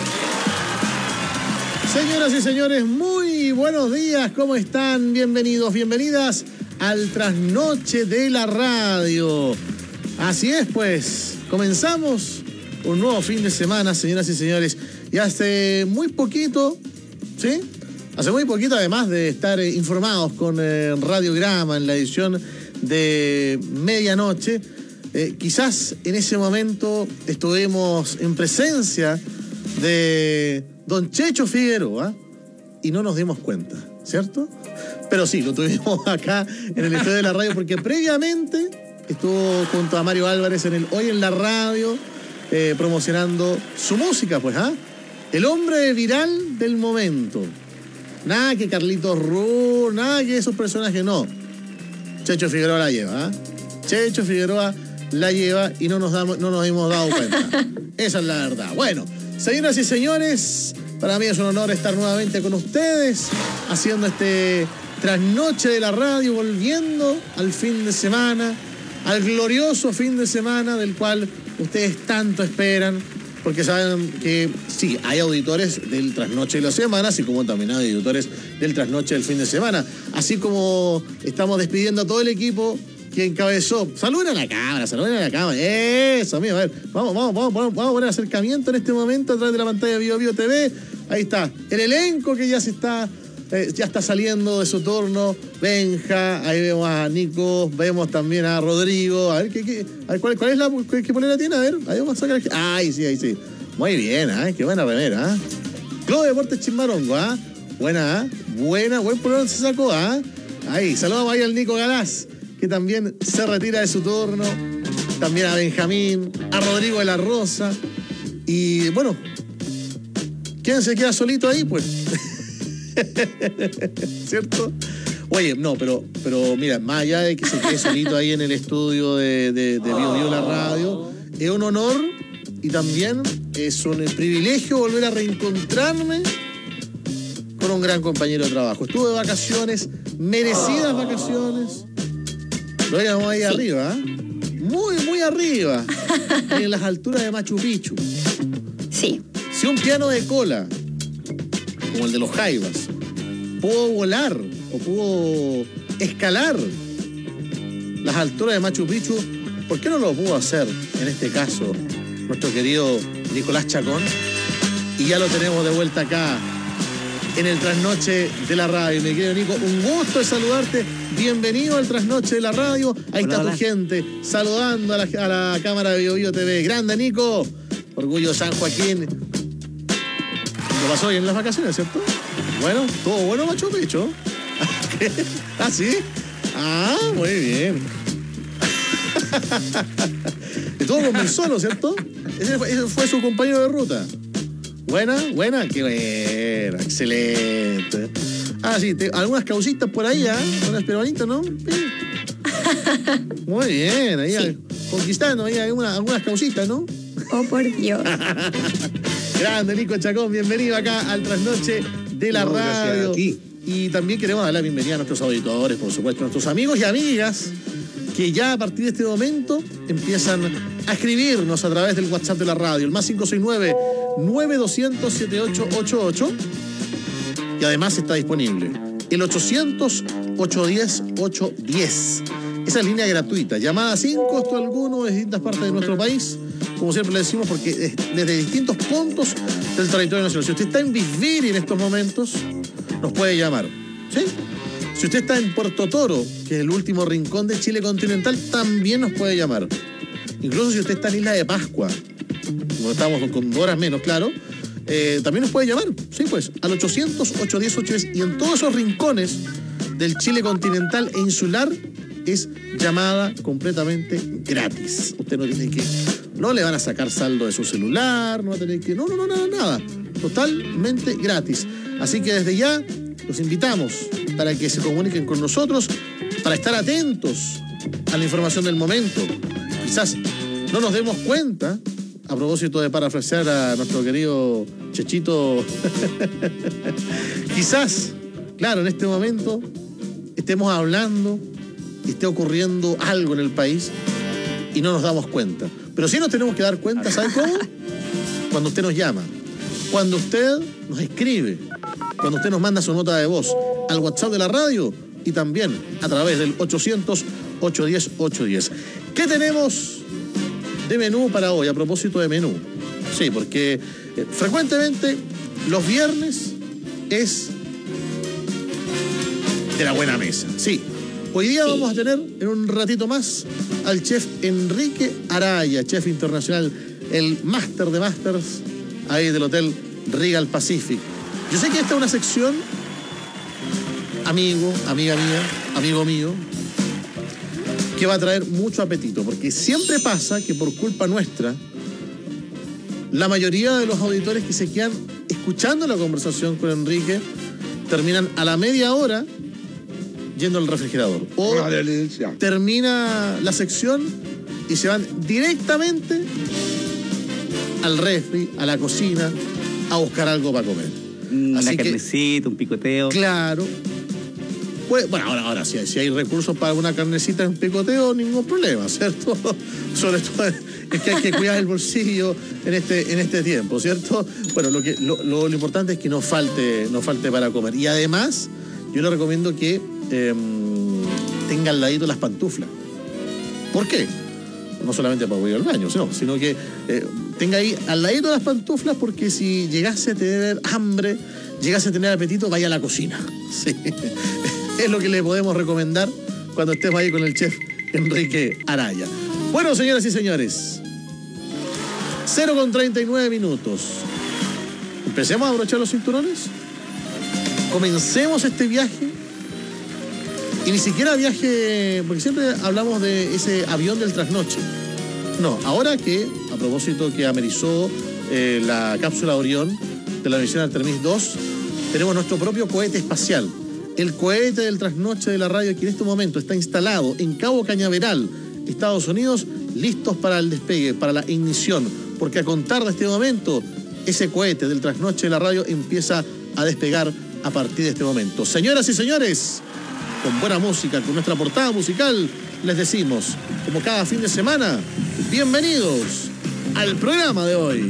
Señoras y señores, muy buenos días. ¿Cómo están? Bienvenidos, bienvenidas al trasnoche de la radio. Así es, pues, comenzamos un nuevo fin de semana, señoras y señores. Y hace muy poquito, ¿sí? Hace muy poquito, además de estar eh, informados con eh, Radiograma en la edición de medianoche, eh, quizás en ese momento estuvimos en presencia de don Checho Figueroa y no nos dimos cuenta, ¿cierto? Pero sí, lo tuvimos acá en el estudio de la radio porque previamente estuvo junto a Mario Álvarez en el Hoy en la Radio, eh, promocionando su música, pues, ¿ah? El hombre viral del momento. Nada que Carlitos Rur, nada que esos personajes, no. Checho Figueroa la lleva, ¿ah? Checho Figueroa la lleva y no nos, damos, no nos hemos dado cuenta. Esa es la verdad. Bueno, señoras y señores, para mí es un honor estar nuevamente con ustedes, haciendo este trasnoche de la radio, volviendo al fin de semana, al glorioso fin de semana del cual ustedes tanto esperan, porque saben que sí, hay auditores del trasnoche de la semana, así como también hay auditores del trasnoche del fin de semana. Así como estamos despidiendo a todo el equipo que encabezó. Saluden a la cámara, saluden a la cámara. Eso, amigo, a ver, vamos, vamos, vamos, vamos, vamos a poner acercamiento en este momento a través de la pantalla de Bio Bio T V. Ahí está, el elenco que ya se está... Eh, ya está saliendo de su turno. Benja, ahí vemos a Nico, vemos también a Rodrigo. A ver, ¿qué, qué, a ver ¿cuál, cuál es la qué, qué polera tiene? A ver, ahí vamos a sacar. Ahí sí, ahí sí. Muy bien, ¿eh? Qué buena remera, ¿eh? Club Deportes Chimbarongo, ¿ah? ¿eh? Buena, ¿eh? Buena, buen programa se sacó, ¿ah? ¿eh? Ahí, saludamos ahí al Nico Galás, que también se retira de su turno. También a Benjamín, a Rodrigo de la Rosa. Y bueno, ¿quién se queda solito ahí? Pues. ¿Cierto? Oye, no, pero, pero mira, más allá de que se quede solito ahí en el estudio de, de, de Bio Bio la radio, es un honor y también es un privilegio volver a reencontrarme con un gran compañero de trabajo. Estuve de vacaciones, merecidas vacaciones. Lo veíamos ahí sí. arriba, ¿eh? Muy, muy arriba, en las alturas de Machu Picchu. Sí. Si un piano de cola, como el de los Jaivas, pudo volar o pudo escalar las alturas de Machu Picchu, ¿por qué no lo pudo hacer, en este caso, nuestro querido Nicolás Chacón? Y ya lo tenemos de vuelta acá, en el Trasnoche de la Radio. Mi querido Nico, un gusto de saludarte. Bienvenido al Trasnoche de la Radio. Ahí hola, está hola. Tu gente saludando a la, a la cámara de Bio Bio T V. Grande, Nico. Orgullo de San Joaquín. Lo pasó bien en las vacaciones, ¿cierto? Bueno, todo bueno, Machu Picchu. ¿Ah, sí? Ah, muy bien. Estuvo con mi solo, ¿cierto? Ese fue, ese fue su compañero de ruta. Buena, buena, qué buena, excelente. Ah, sí, te, algunas causitas por ahí, ¿eh? Unas peruanitas, ¿no? Sí. Muy bien, ahí sí. Conquistando ahí algunas, algunas causitas, ¿no? Oh, por Dios. Grande, Nico Chacón, bienvenido acá al Trasnoche de la no, Radio. A ti. Y también queremos dar la bienvenida a nuestros auditores, por supuesto, a nuestros amigos y amigas que ya a partir de este momento empiezan a escribirnos a través del WhatsApp de la radio, el más cinco seis nueve, nueve dos cero cero, siete ocho ocho ocho. Y además está disponible el ochocientos, ochocientos diez, ochocientos diez. Esa es línea gratuita, llamada sin costo alguno de distintas partes de nuestro país, como siempre le decimos, porque desde distintos puntos del territorio nacional. Si usted está en Bisbiri en estos momentos, nos puede llamar, ¿sí? Si usted está en Puerto Toro, que es el último rincón de Chile continental, también nos puede llamar. Incluso si usted está en Isla de Pascua, como estamos con horas menos, claro, eh, también nos puede llamar, sí, pues, al ochocientos, ochocientos diez, ochocientos diez. Y en todos esos rincones del Chile continental e insular es llamada completamente gratis. Usted no tiene que... No le van a sacar saldo de su celular, no va a tener que... No, no, no, nada, nada. Totalmente gratis. Así que desde ya los invitamos para que se comuniquen con nosotros, para estar atentos a la información del momento. Quizás no nos demos cuenta, a propósito de parafrasear a nuestro querido Chechito, quizás, claro, en este momento estemos hablando y esté ocurriendo algo en el país y no nos damos cuenta. Pero sí nos tenemos que dar cuenta, ¿sabe cómo? Cuando usted nos llama, cuando usted nos escribe, cuando usted nos manda su nota de voz al WhatsApp de la radio y también a través del ochocientos, ochocientos diez, ochocientos diez. ¿Qué tenemos de menú para hoy? A propósito de menú. Sí, porque eh, frecuentemente los viernes es de la buena mesa. Sí. Hoy día sí. Vamos a tener en un ratito más al chef Enrique Araya, chef internacional, el máster de masters ahí del Hotel Regal Pacific. Yo sé que esta es una sección, amigo, amiga mía, amigo mío, que va a traer mucho apetito, porque siempre pasa que por culpa nuestra, la mayoría de los auditores que se quedan escuchando la conversación con Enrique terminan a la media hora yendo al refrigerador. O termina la sección y se van directamente al refri, a la cocina, a buscar algo para comer. Una Así carnecita, que, un picoteo. Claro. Pues, bueno, ahora, ahora si, hay, si hay recursos para una carnecita, un picoteo, ningún problema, ¿cierto? Sobre todo es que hay que cuidar el bolsillo en este, en este tiempo, ¿cierto? Bueno, lo, que, lo, lo, lo importante es que no falte, no falte para comer. Y además, yo le recomiendo que eh, tenga al ladito las pantuflas. ¿Por qué? No solamente para ir al baño, sino, sino que eh, tenga ahí al ladito las pantuflas, porque si llegase a tener hambre, llegase a tener apetito, vaya a la cocina. Sí. Es lo que le podemos recomendar cuando estemos ahí con el chef Enrique Araya. Bueno, señoras y señores, cero con treinta y nueve minutos. Empecemos a abrochar los cinturones. Comencemos este viaje Y ni siquiera viaje, porque siempre hablamos de ese avión del trasnoche. No, ahora que, a propósito que amerizó eh, la cápsula Orión de la misión Artemis dos, tenemos nuestro propio cohete espacial. El cohete del trasnoche de la radio, que en este momento está instalado en Cabo Cañaveral, Estados Unidos, listos para el despegue, para la ignición. Porque a contar de este momento, ese cohete del trasnoche de la radio empieza a despegar a partir de este momento. Señoras y señores, con buena música, con nuestra portada musical, les decimos, como cada fin de semana, bienvenidos al programa de hoy.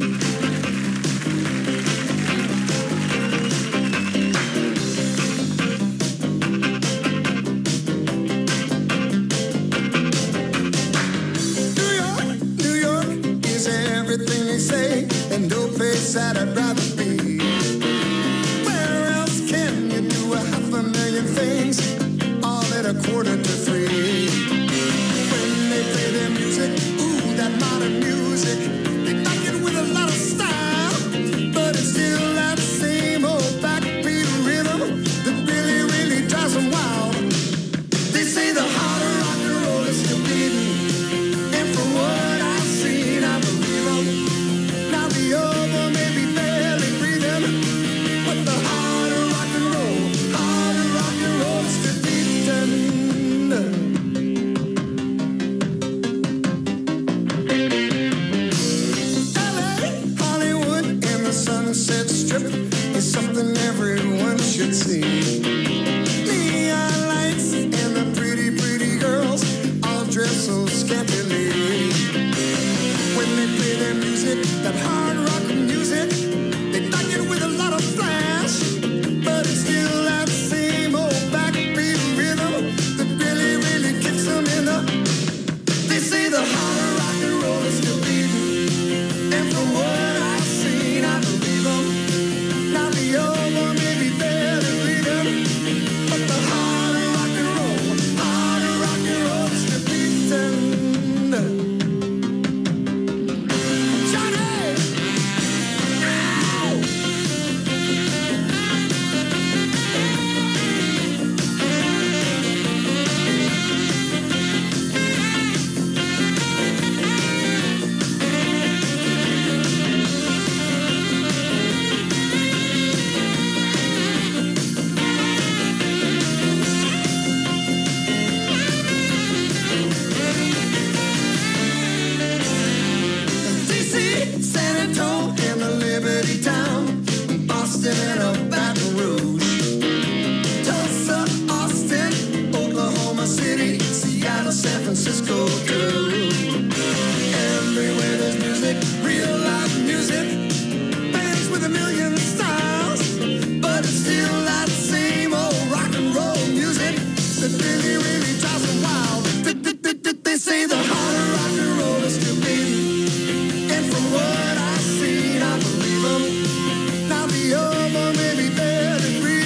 That I'd rather be. Where else can you do a half a million things all at a quarter to three? When they play their music, ooh, that modern music, they back it with a lot of style, but it's still that same old backbeat rhythm that really, really drives them wild. They say the harder rock and roll is still beating, and from what I've seen, I believe them. Now the old something everyone should see. Neon lights and the pretty, pretty girls all dressed so scantily. When they play their music, that hard rock music, they back it with a lot of flash, but it's still that same old backbeat rhythm that really, really kicks them in the. They say the harder rock and roll is still beating, and from what I've seen, I believe them. Now the old one may be better than freedom, but the harder rock and roll, harder rock and roll is the beating. Johnny! And a Baton Rouge, Tulsa, Austin, Oklahoma City, Seattle, San Francisco too. Everywhere there's music, real live music, bands with a million styles, but it's still that same old rock and roll music that really, really drives them wild. They say the harder rock and roll is still beating, and from what I've seen, I believe them. Now the old one may be dead and real.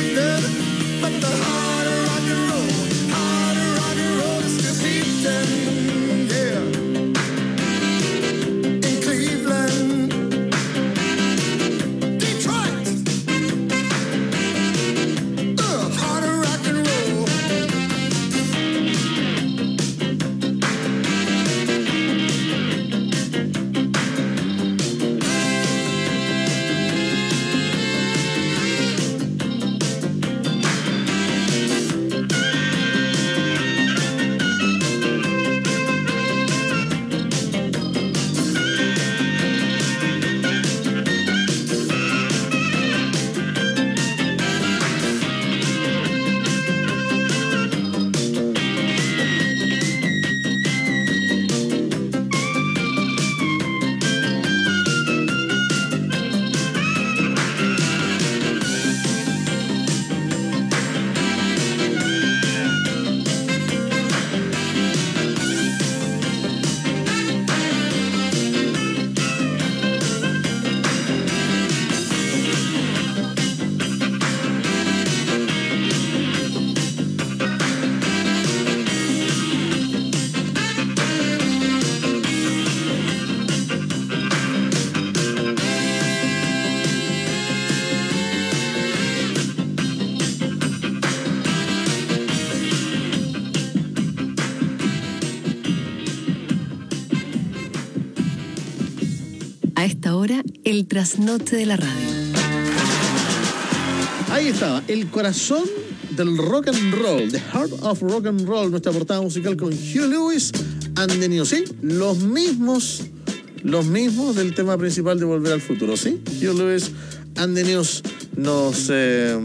esta hora el trasnoche de la radio. Ahí estaba, el corazón del rock and roll, The Heart of Rock and Roll, nuestra portada musical con Hugh Lewis and the News, ¿sí? Los mismos, los mismos del tema principal de Volver al Futuro, ¿sí? Hugh Lewis and the News nos, eh,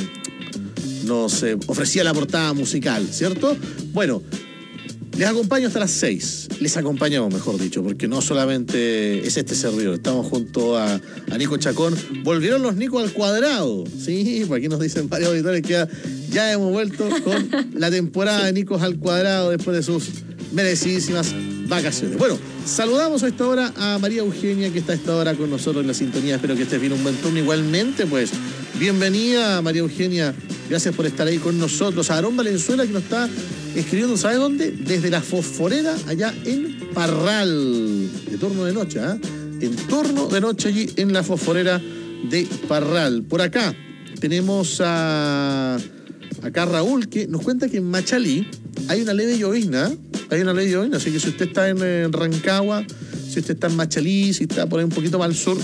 nos eh, ofrecía la portada musical, ¿cierto? Bueno, les acompaño hasta las seis. Les acompañamos, mejor dicho, porque no solamente es este servidor. Estamos junto a, a Nico Chacón. Volvieron los Nico al cuadrado. Sí, por aquí nos dicen varios auditores que ya, ya hemos vuelto con la temporada de Nicos al cuadrado después de sus merecidísimas vacaciones. Bueno, saludamos a esta hora a María Eugenia, que está a esta hora con nosotros en la sintonía. Espero que estés bien, un buen turno. Igualmente, pues, bienvenida, María Eugenia. Gracias por estar ahí con nosotros. A Aarón Valenzuela, que nos está escribiendo, ¿sabe dónde? Desde la Fosforera, allá en Parral. De turno de noche, ¿ah? ¿eh? En turno de noche allí en la Fosforera de Parral. Por acá tenemos a acá Raúl, que nos cuenta que en Machalí hay una leve llovizna. Hay una leve llovizna, así que si usted está en, en Rancagua, si usted está en Machalí, si está por ahí un poquito más al sur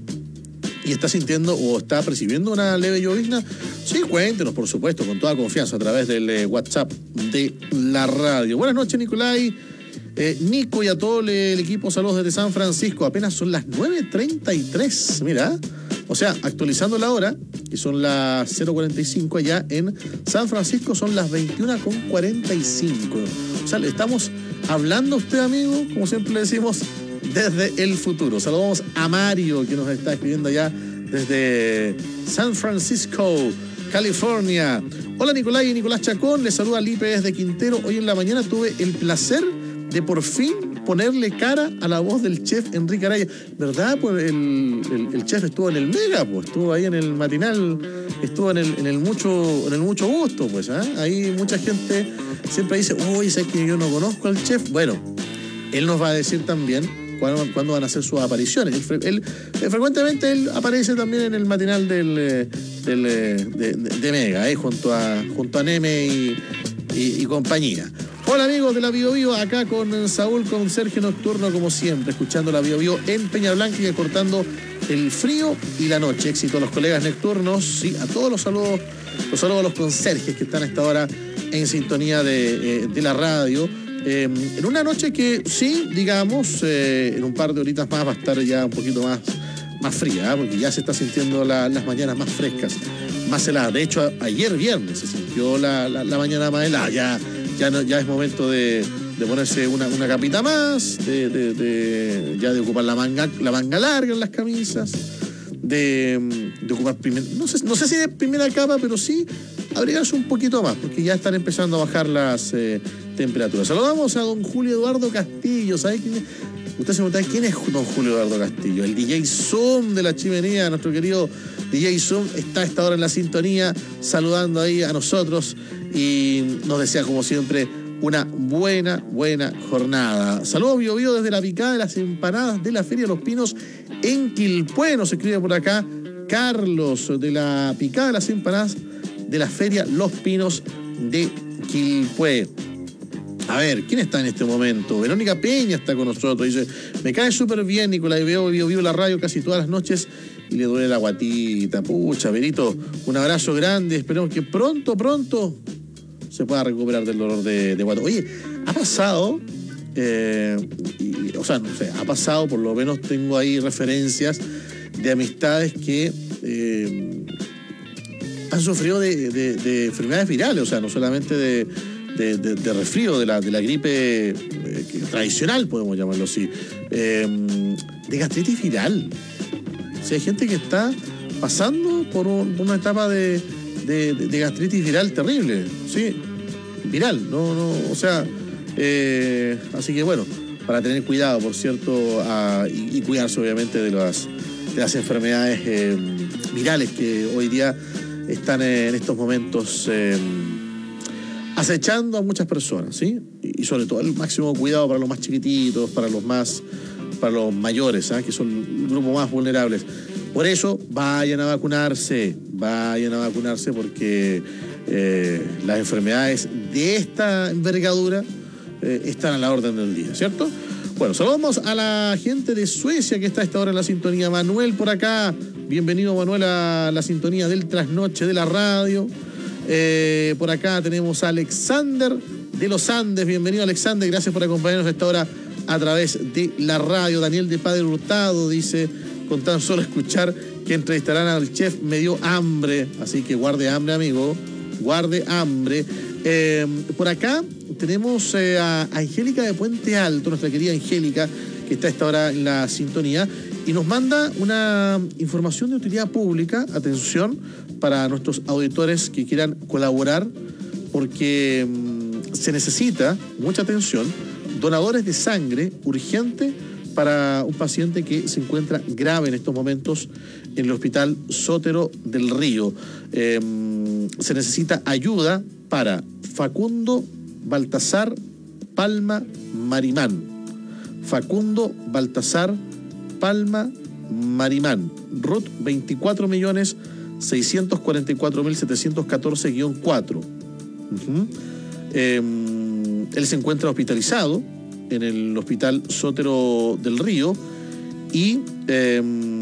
y está sintiendo o está percibiendo una leve llovizna, sí, cuéntenos, por supuesto, con toda confianza a través del eh, WhatsApp de la radio. Buenas noches, Nicolai, eh, Nico y a todo el, el equipo, saludos desde San Francisco. Apenas son las nueve treinta y tres, mira, o sea, actualizando la hora, que son las cero cuarenta y cinco allá en San Francisco, son las veintiuna cuarenta y cinco. O sea, le estamos hablando a usted, amigo, como siempre le decimos, desde el futuro. Saludamos a Mario, que nos está escribiendo allá desde San Francisco, California. Hola, Nicolai y Nicolás Chacón, les saluda Lipe desde Quintero. Hoy en la mañana tuve el placer de por fin ponerle cara a la voz del chef Enrique Araya. ¿Verdad? Pues el, el, el chef estuvo en el Mega, pues estuvo ahí en el matinal, estuvo en el, en el mucho en el mucho gusto, pues, ¿eh? Ahí mucha gente siempre dice, uy, ¿sabes que yo no conozco al chef? Bueno, él nos va a decir también cuándo, cuándo van a hacer sus apariciones. Él, él, él, frecuentemente él aparece también en el matinal del, del, de, de, de Mega, ¿eh? junto a junto a Neme y, y, y compañía. Hola, amigos de la Bio Bio, acá con Saúl, con Sergio Nocturno, como siempre, escuchando la Bio Bio en Peña Blanca y acortando el frío y la noche. Éxito a los colegas nocturnos, sí, a todos los saludos, los saludos a los conserjes que están a esta hora en sintonía de, eh, de la radio. Eh, en una noche que, sí, digamos, eh, en un par de horitas más va a estar ya un poquito más, más fría, ¿eh? Porque ya se está sintiendo la, las mañanas más frescas, más heladas. De hecho, a, ayer viernes se sintió la, la, la mañana más helada. Ya, ya, no, ya es momento de, de ponerse una, una capita más, de, de, de, ya de ocupar la manga, la manga larga en las camisas, de, de ocupar primer, no sé, no sé si de primera capa, pero sí abrigarse un poquito más, porque ya están empezando a bajar las eh, temperaturas. Saludamos a don Julio Eduardo Castillo. ¿Sabe quién es? Usted se pregunta, ¿quién es don Julio Eduardo Castillo? El D J Zoom de la chimenea, nuestro querido D J Zoom, está a esta hora en la sintonía, saludando ahí a nosotros y nos desea, como siempre, una buena, buena jornada. Saludos, Bio Bio, desde la picada de las empanadas de la Feria de los Pinos en Quilpué. Nos escribe por acá Carlos, de la picada de las empanadas de la Feria Los Pinos de Quilpué. A ver, ¿quién está en este momento? Verónica Peña está con nosotros. Dice, me cae súper bien, Nicolás, veo, veo, veo la radio casi todas las noches y le duele la guatita. Pucha, Verito, un abrazo grande. Esperemos que pronto, pronto se pueda recuperar del dolor de, de guato. Oye, ha pasado, eh, y, o sea, no sé, ha pasado, por lo menos tengo ahí referencias de amistades que eh, han sufrido de, de, de enfermedades virales, o sea, no solamente de... De, de, de resfrío, de la, de la gripe eh, tradicional, podemos llamarlo así, eh, de gastritis viral. O sea, hay gente que está pasando por, un, por una etapa de, de, de gastritis viral terrible, ¿sí? Viral, no, no, o sea, eh, así que bueno, para tener cuidado, por cierto, a, y, y cuidarse obviamente de las, de las enfermedades eh, virales que hoy día están en estos momentos eh, acechando a muchas personas, ¿sí? Y sobre todo el máximo cuidado para los más chiquititos, para los más, para los mayores, ¿eh? Que son el grupo más vulnerables. Por eso, vayan a vacunarse, vayan a vacunarse porque eh, las enfermedades de esta envergadura eh, están a la orden del día, ¿cierto? Bueno, saludamos a la gente de Suecia que está a esta hora en la sintonía. Manuel por acá, bienvenido Manuel a la sintonía del trasnoche de la radio. Eh, por acá tenemos a Alexander de los Andes, bienvenido Alexander, gracias por acompañarnos a esta hora a través de la radio. Daniel de Padre Hurtado dice, con tan solo escuchar que entrevistarán al chef me dio hambre, así que guarde hambre amigo, guarde hambre. Eh, por acá tenemos eh, a Angélica de Puente Alto, nuestra querida Angélica, que está a esta hora en la sintonía, y nos manda una información de utilidad pública, atención, para nuestros auditores que quieran colaborar, porque mmm, se necesita, mucha atención, donadores de sangre urgente para un paciente que se encuentra grave en estos momentos en el Hospital Sotero del Río. Eh, se necesita ayuda para Facundo Baltasar Palma Marimán. Facundo Baltasar Palma Marimán. R U T veinticuatro millones seiscientos cuarenta y cuatro mil setecientos catorce guión cuatro. Uh-huh. Eh, él se encuentra hospitalizado en el Hospital Sotero del Río y eh,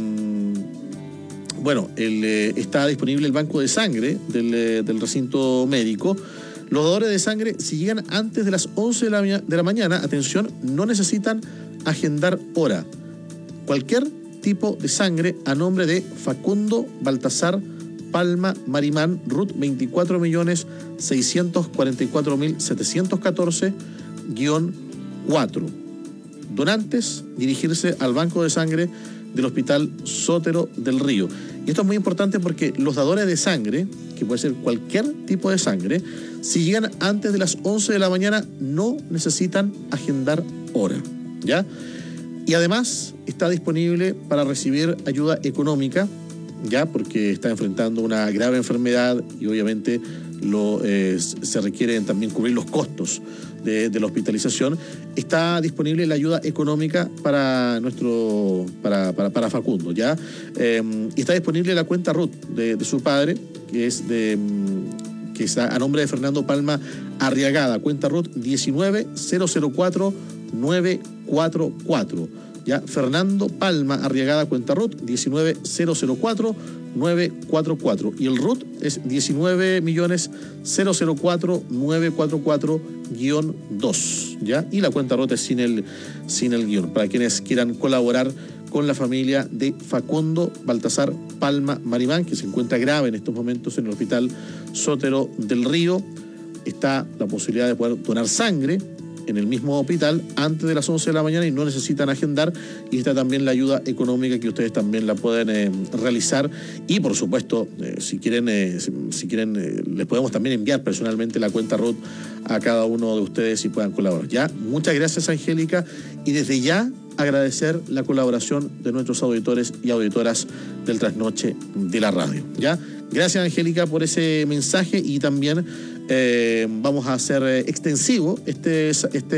bueno, el, eh, está disponible el banco de sangre del, eh, del recinto médico. Los dadores de sangre, si llegan antes de las once de la, de la mañana, atención, no necesitan agendar hora. Cualquier tipo de sangre a nombre de Facundo Baltasar Palma Marimán, R U T veinticuatro millones seiscientos cuarenta y cuatro mil setecientos catorce guión cuatro. Donantes, dirigirse al banco de sangre del Hospital Sotero del Río. Y esto es muy importante porque los dadores de sangre, que puede ser cualquier tipo de sangre, si llegan antes de las once de la mañana, no necesitan agendar hora, ¿ya? Y además está disponible para recibir ayuda económica, ya, porque está enfrentando una grave enfermedad y obviamente lo, eh, se requieren también cubrir los costos de, de la hospitalización. Está disponible la ayuda económica para nuestro para, para, para Facundo, ya, eh, y está disponible la cuenta R U T de, de su padre, que es de que está a nombre de Fernando Palma Arriagada, cuenta R U T diecinueve cero cero cuatro nueve cuatro cuatro. Ya, Fernando Palma Arriagada, cuenta R U T diecinueve cero cero cuatro nueve cuatro cuatro. Y el R U T es diecinueve millones cero cero cuatro nueve cuatro cuatro guión dos. ¿Ya? Y la cuenta R U T es sin el, sin el guión. Para quienes quieran colaborar con la familia de Facundo Baltasar Palma Marimán, que se encuentra grave en estos momentos en el Hospital Sotero del Río, está la posibilidad de poder donar sangre en el mismo hospital antes de las once de la mañana y no necesitan agendar, y está también la ayuda económica que ustedes también la pueden eh, realizar, y por supuesto eh, si quieren eh, si, si quieren eh, les podemos también enviar personalmente la cuenta R U T a cada uno de ustedes y puedan colaborar. Ya, muchas gracias Angélica, y desde ya agradecer la colaboración de nuestros auditores y auditoras del trasnoche de la radio. Ya, gracias Angélica por ese mensaje, y también Eh, vamos a hacer eh, extensivo este,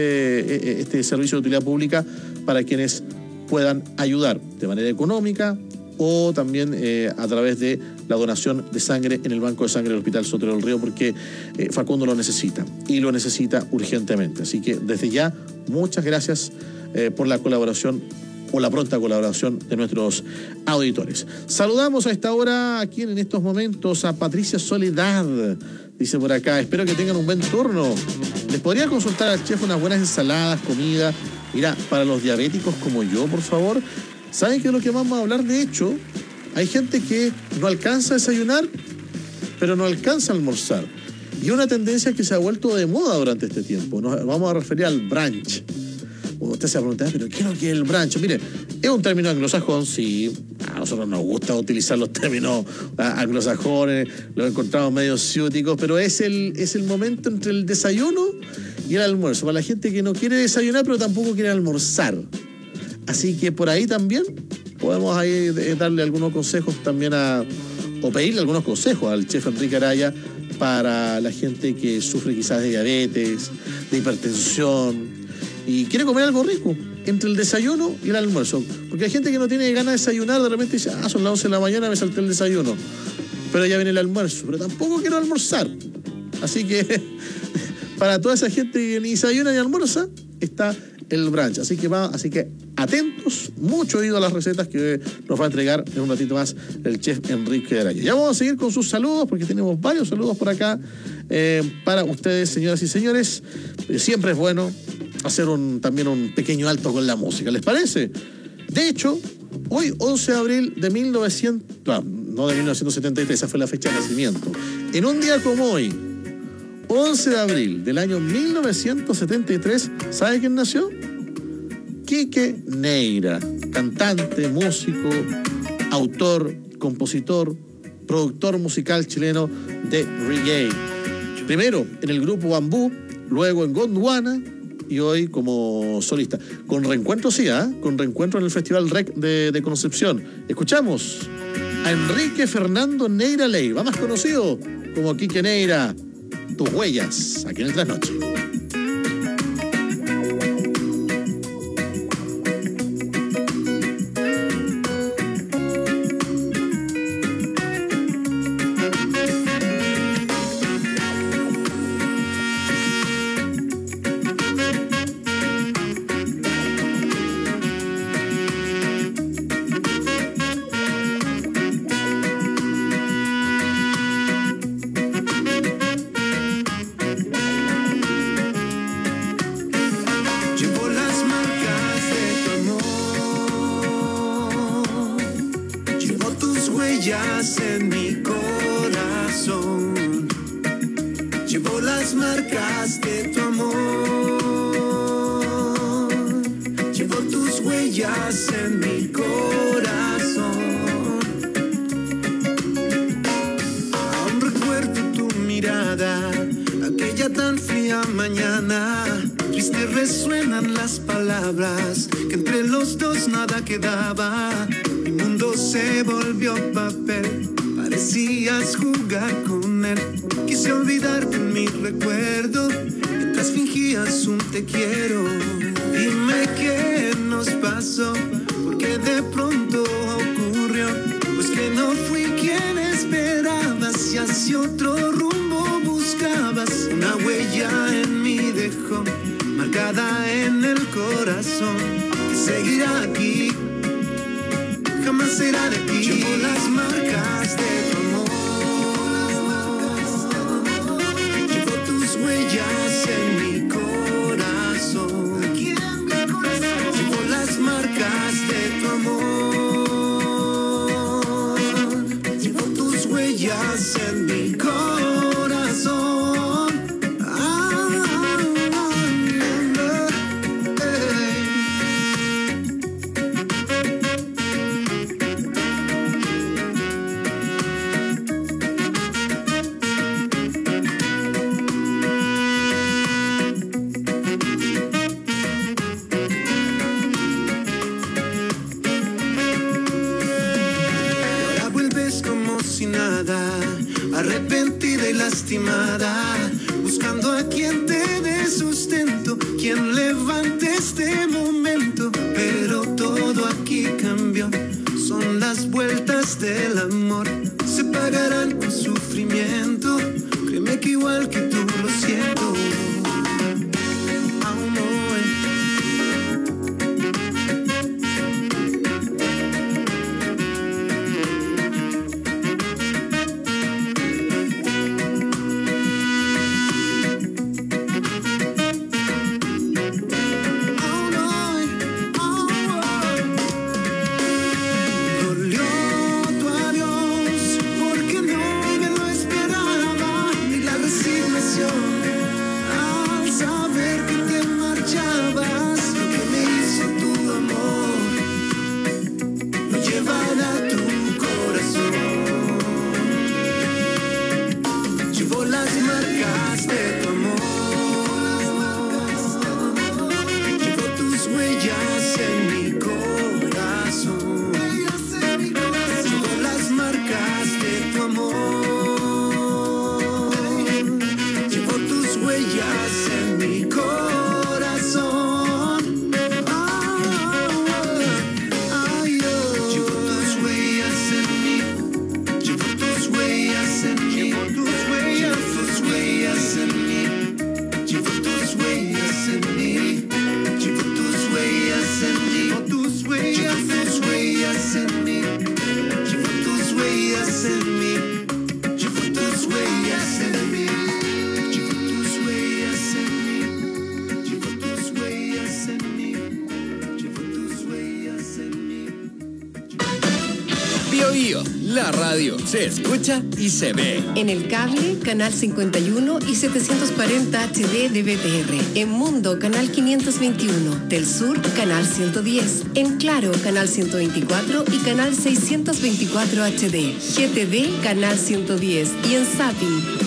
este, este servicio de utilidad pública para quienes puedan ayudar de manera económica o también eh, a través de la donación de sangre en el banco de sangre del Hospital Sotero del Río, porque eh, Facundo lo necesita y lo necesita urgentemente. Así que desde ya, muchas gracias eh, por la colaboración o la pronta colaboración de nuestros auditores. Saludamos a esta hora, aquí en estos momentos, a Patricia Soledad. Dice por acá, espero que tengan un buen turno. ¿Les podría consultar al chef unas buenas ensaladas, comida? Mira, para los diabéticos como yo, por favor. ¿Saben qué es lo que vamos a hablar? De hecho, hay gente que no alcanza a desayunar, pero no alcanza a almorzar. Y una tendencia que se ha vuelto de moda durante este tiempo. Nos vamos a referir al brunch. Usted se va a preguntar, ¿pero qué es lo que es el brunch? Mire, es un término anglosajón, sí. A nosotros nos gusta utilizar los términos anglosajones, los encontramos medio ciúticos, pero es el, es el momento entre el desayuno y el almuerzo. Para la gente que no quiere desayunar, pero tampoco quiere almorzar. Así que por ahí también podemos ahí darle algunos consejos también a, o pedirle algunos consejos al chef Enrique Araya para la gente que sufre quizás de diabetes, de hipertensión, y quiere comer algo rico entre el desayuno y el almuerzo. Porque hay gente que no tiene ganas de desayunar, de repente dice, ah, son las once de la mañana, me salté el desayuno, pero ya viene el almuerzo, pero tampoco quiero almorzar. Así que para toda esa gente que ni desayuna ni almuerza, está el brunch. Así que va, así que atentos, mucho oído a las recetas que nos va a entregar en un ratito más el chef Enrique Araya. Ya vamos a seguir con sus saludos porque tenemos varios saludos por acá eh, para ustedes, señoras y señores. Eh, siempre es bueno hacer un, también un pequeño alto con la música, ¿les parece? De hecho, hoy once de abril de mil novecientos, no, no de mil novecientos setenta y tres, esa fue la fecha de nacimiento. En un día como hoy, once de abril del año mil novecientos setenta y tres, ¿sabe quién nació? Quique Neira, cantante, músico, autor, compositor, productor musical chileno de reggae. Primero en el grupo Bambú, luego en Gondwana y hoy como solista. Con reencuentro, sí, ¿eh? Con reencuentro en el Festival Rec de, de Concepción. Escuchamos a Enrique Fernando Neira Ley, va más conocido como Quique Neira. Tus huellas, aquí en el Trasnoche. En mi corazón llevo las marcas de tu amor, llevo tus huellas en mi corazón. Aún recuerdo tu mirada, aquella tan fría mañana. Triste resuenan las palabras, que entre los dos nada quedaba. Mi mundo se volvió papel, parecías jugar con él. Quise olvidarte en mi recuerdo, mientras fingías un te quiero. Dime qué nos pasó, porque de pronto ocurrió. Pues que no fui quien esperabas, y hacia otro rumbo buscabas. Una huella en mí dejó, marcada en el corazón, que seguirá aquí, jamás será de ti. Llevo las marcas de tu amor, llevo tus huellas en mi corazón, llevo las marcas de tu amor, llevo tus huellas en mi corazón. Arrepentida y lastimada, buscando a quien te dé sustento, quien levante este momento. Pero todo aquí cambió, son las vueltas del amor, se pagarán con sufrimiento. Créeme que igual que tú lo siento. Aún no resignación Bio, la radio. Se escucha y se ve. En el cable, canal cincuenta y uno y setecientos cuarenta H D de B T R. En Mundo, canal quinientos veintiuno. Telsur, canal ciento diez. En Claro, canal ciento veinticuatro y canal seiscientos veinticuatro H D. G T D, canal ciento diez. Y en Zapping,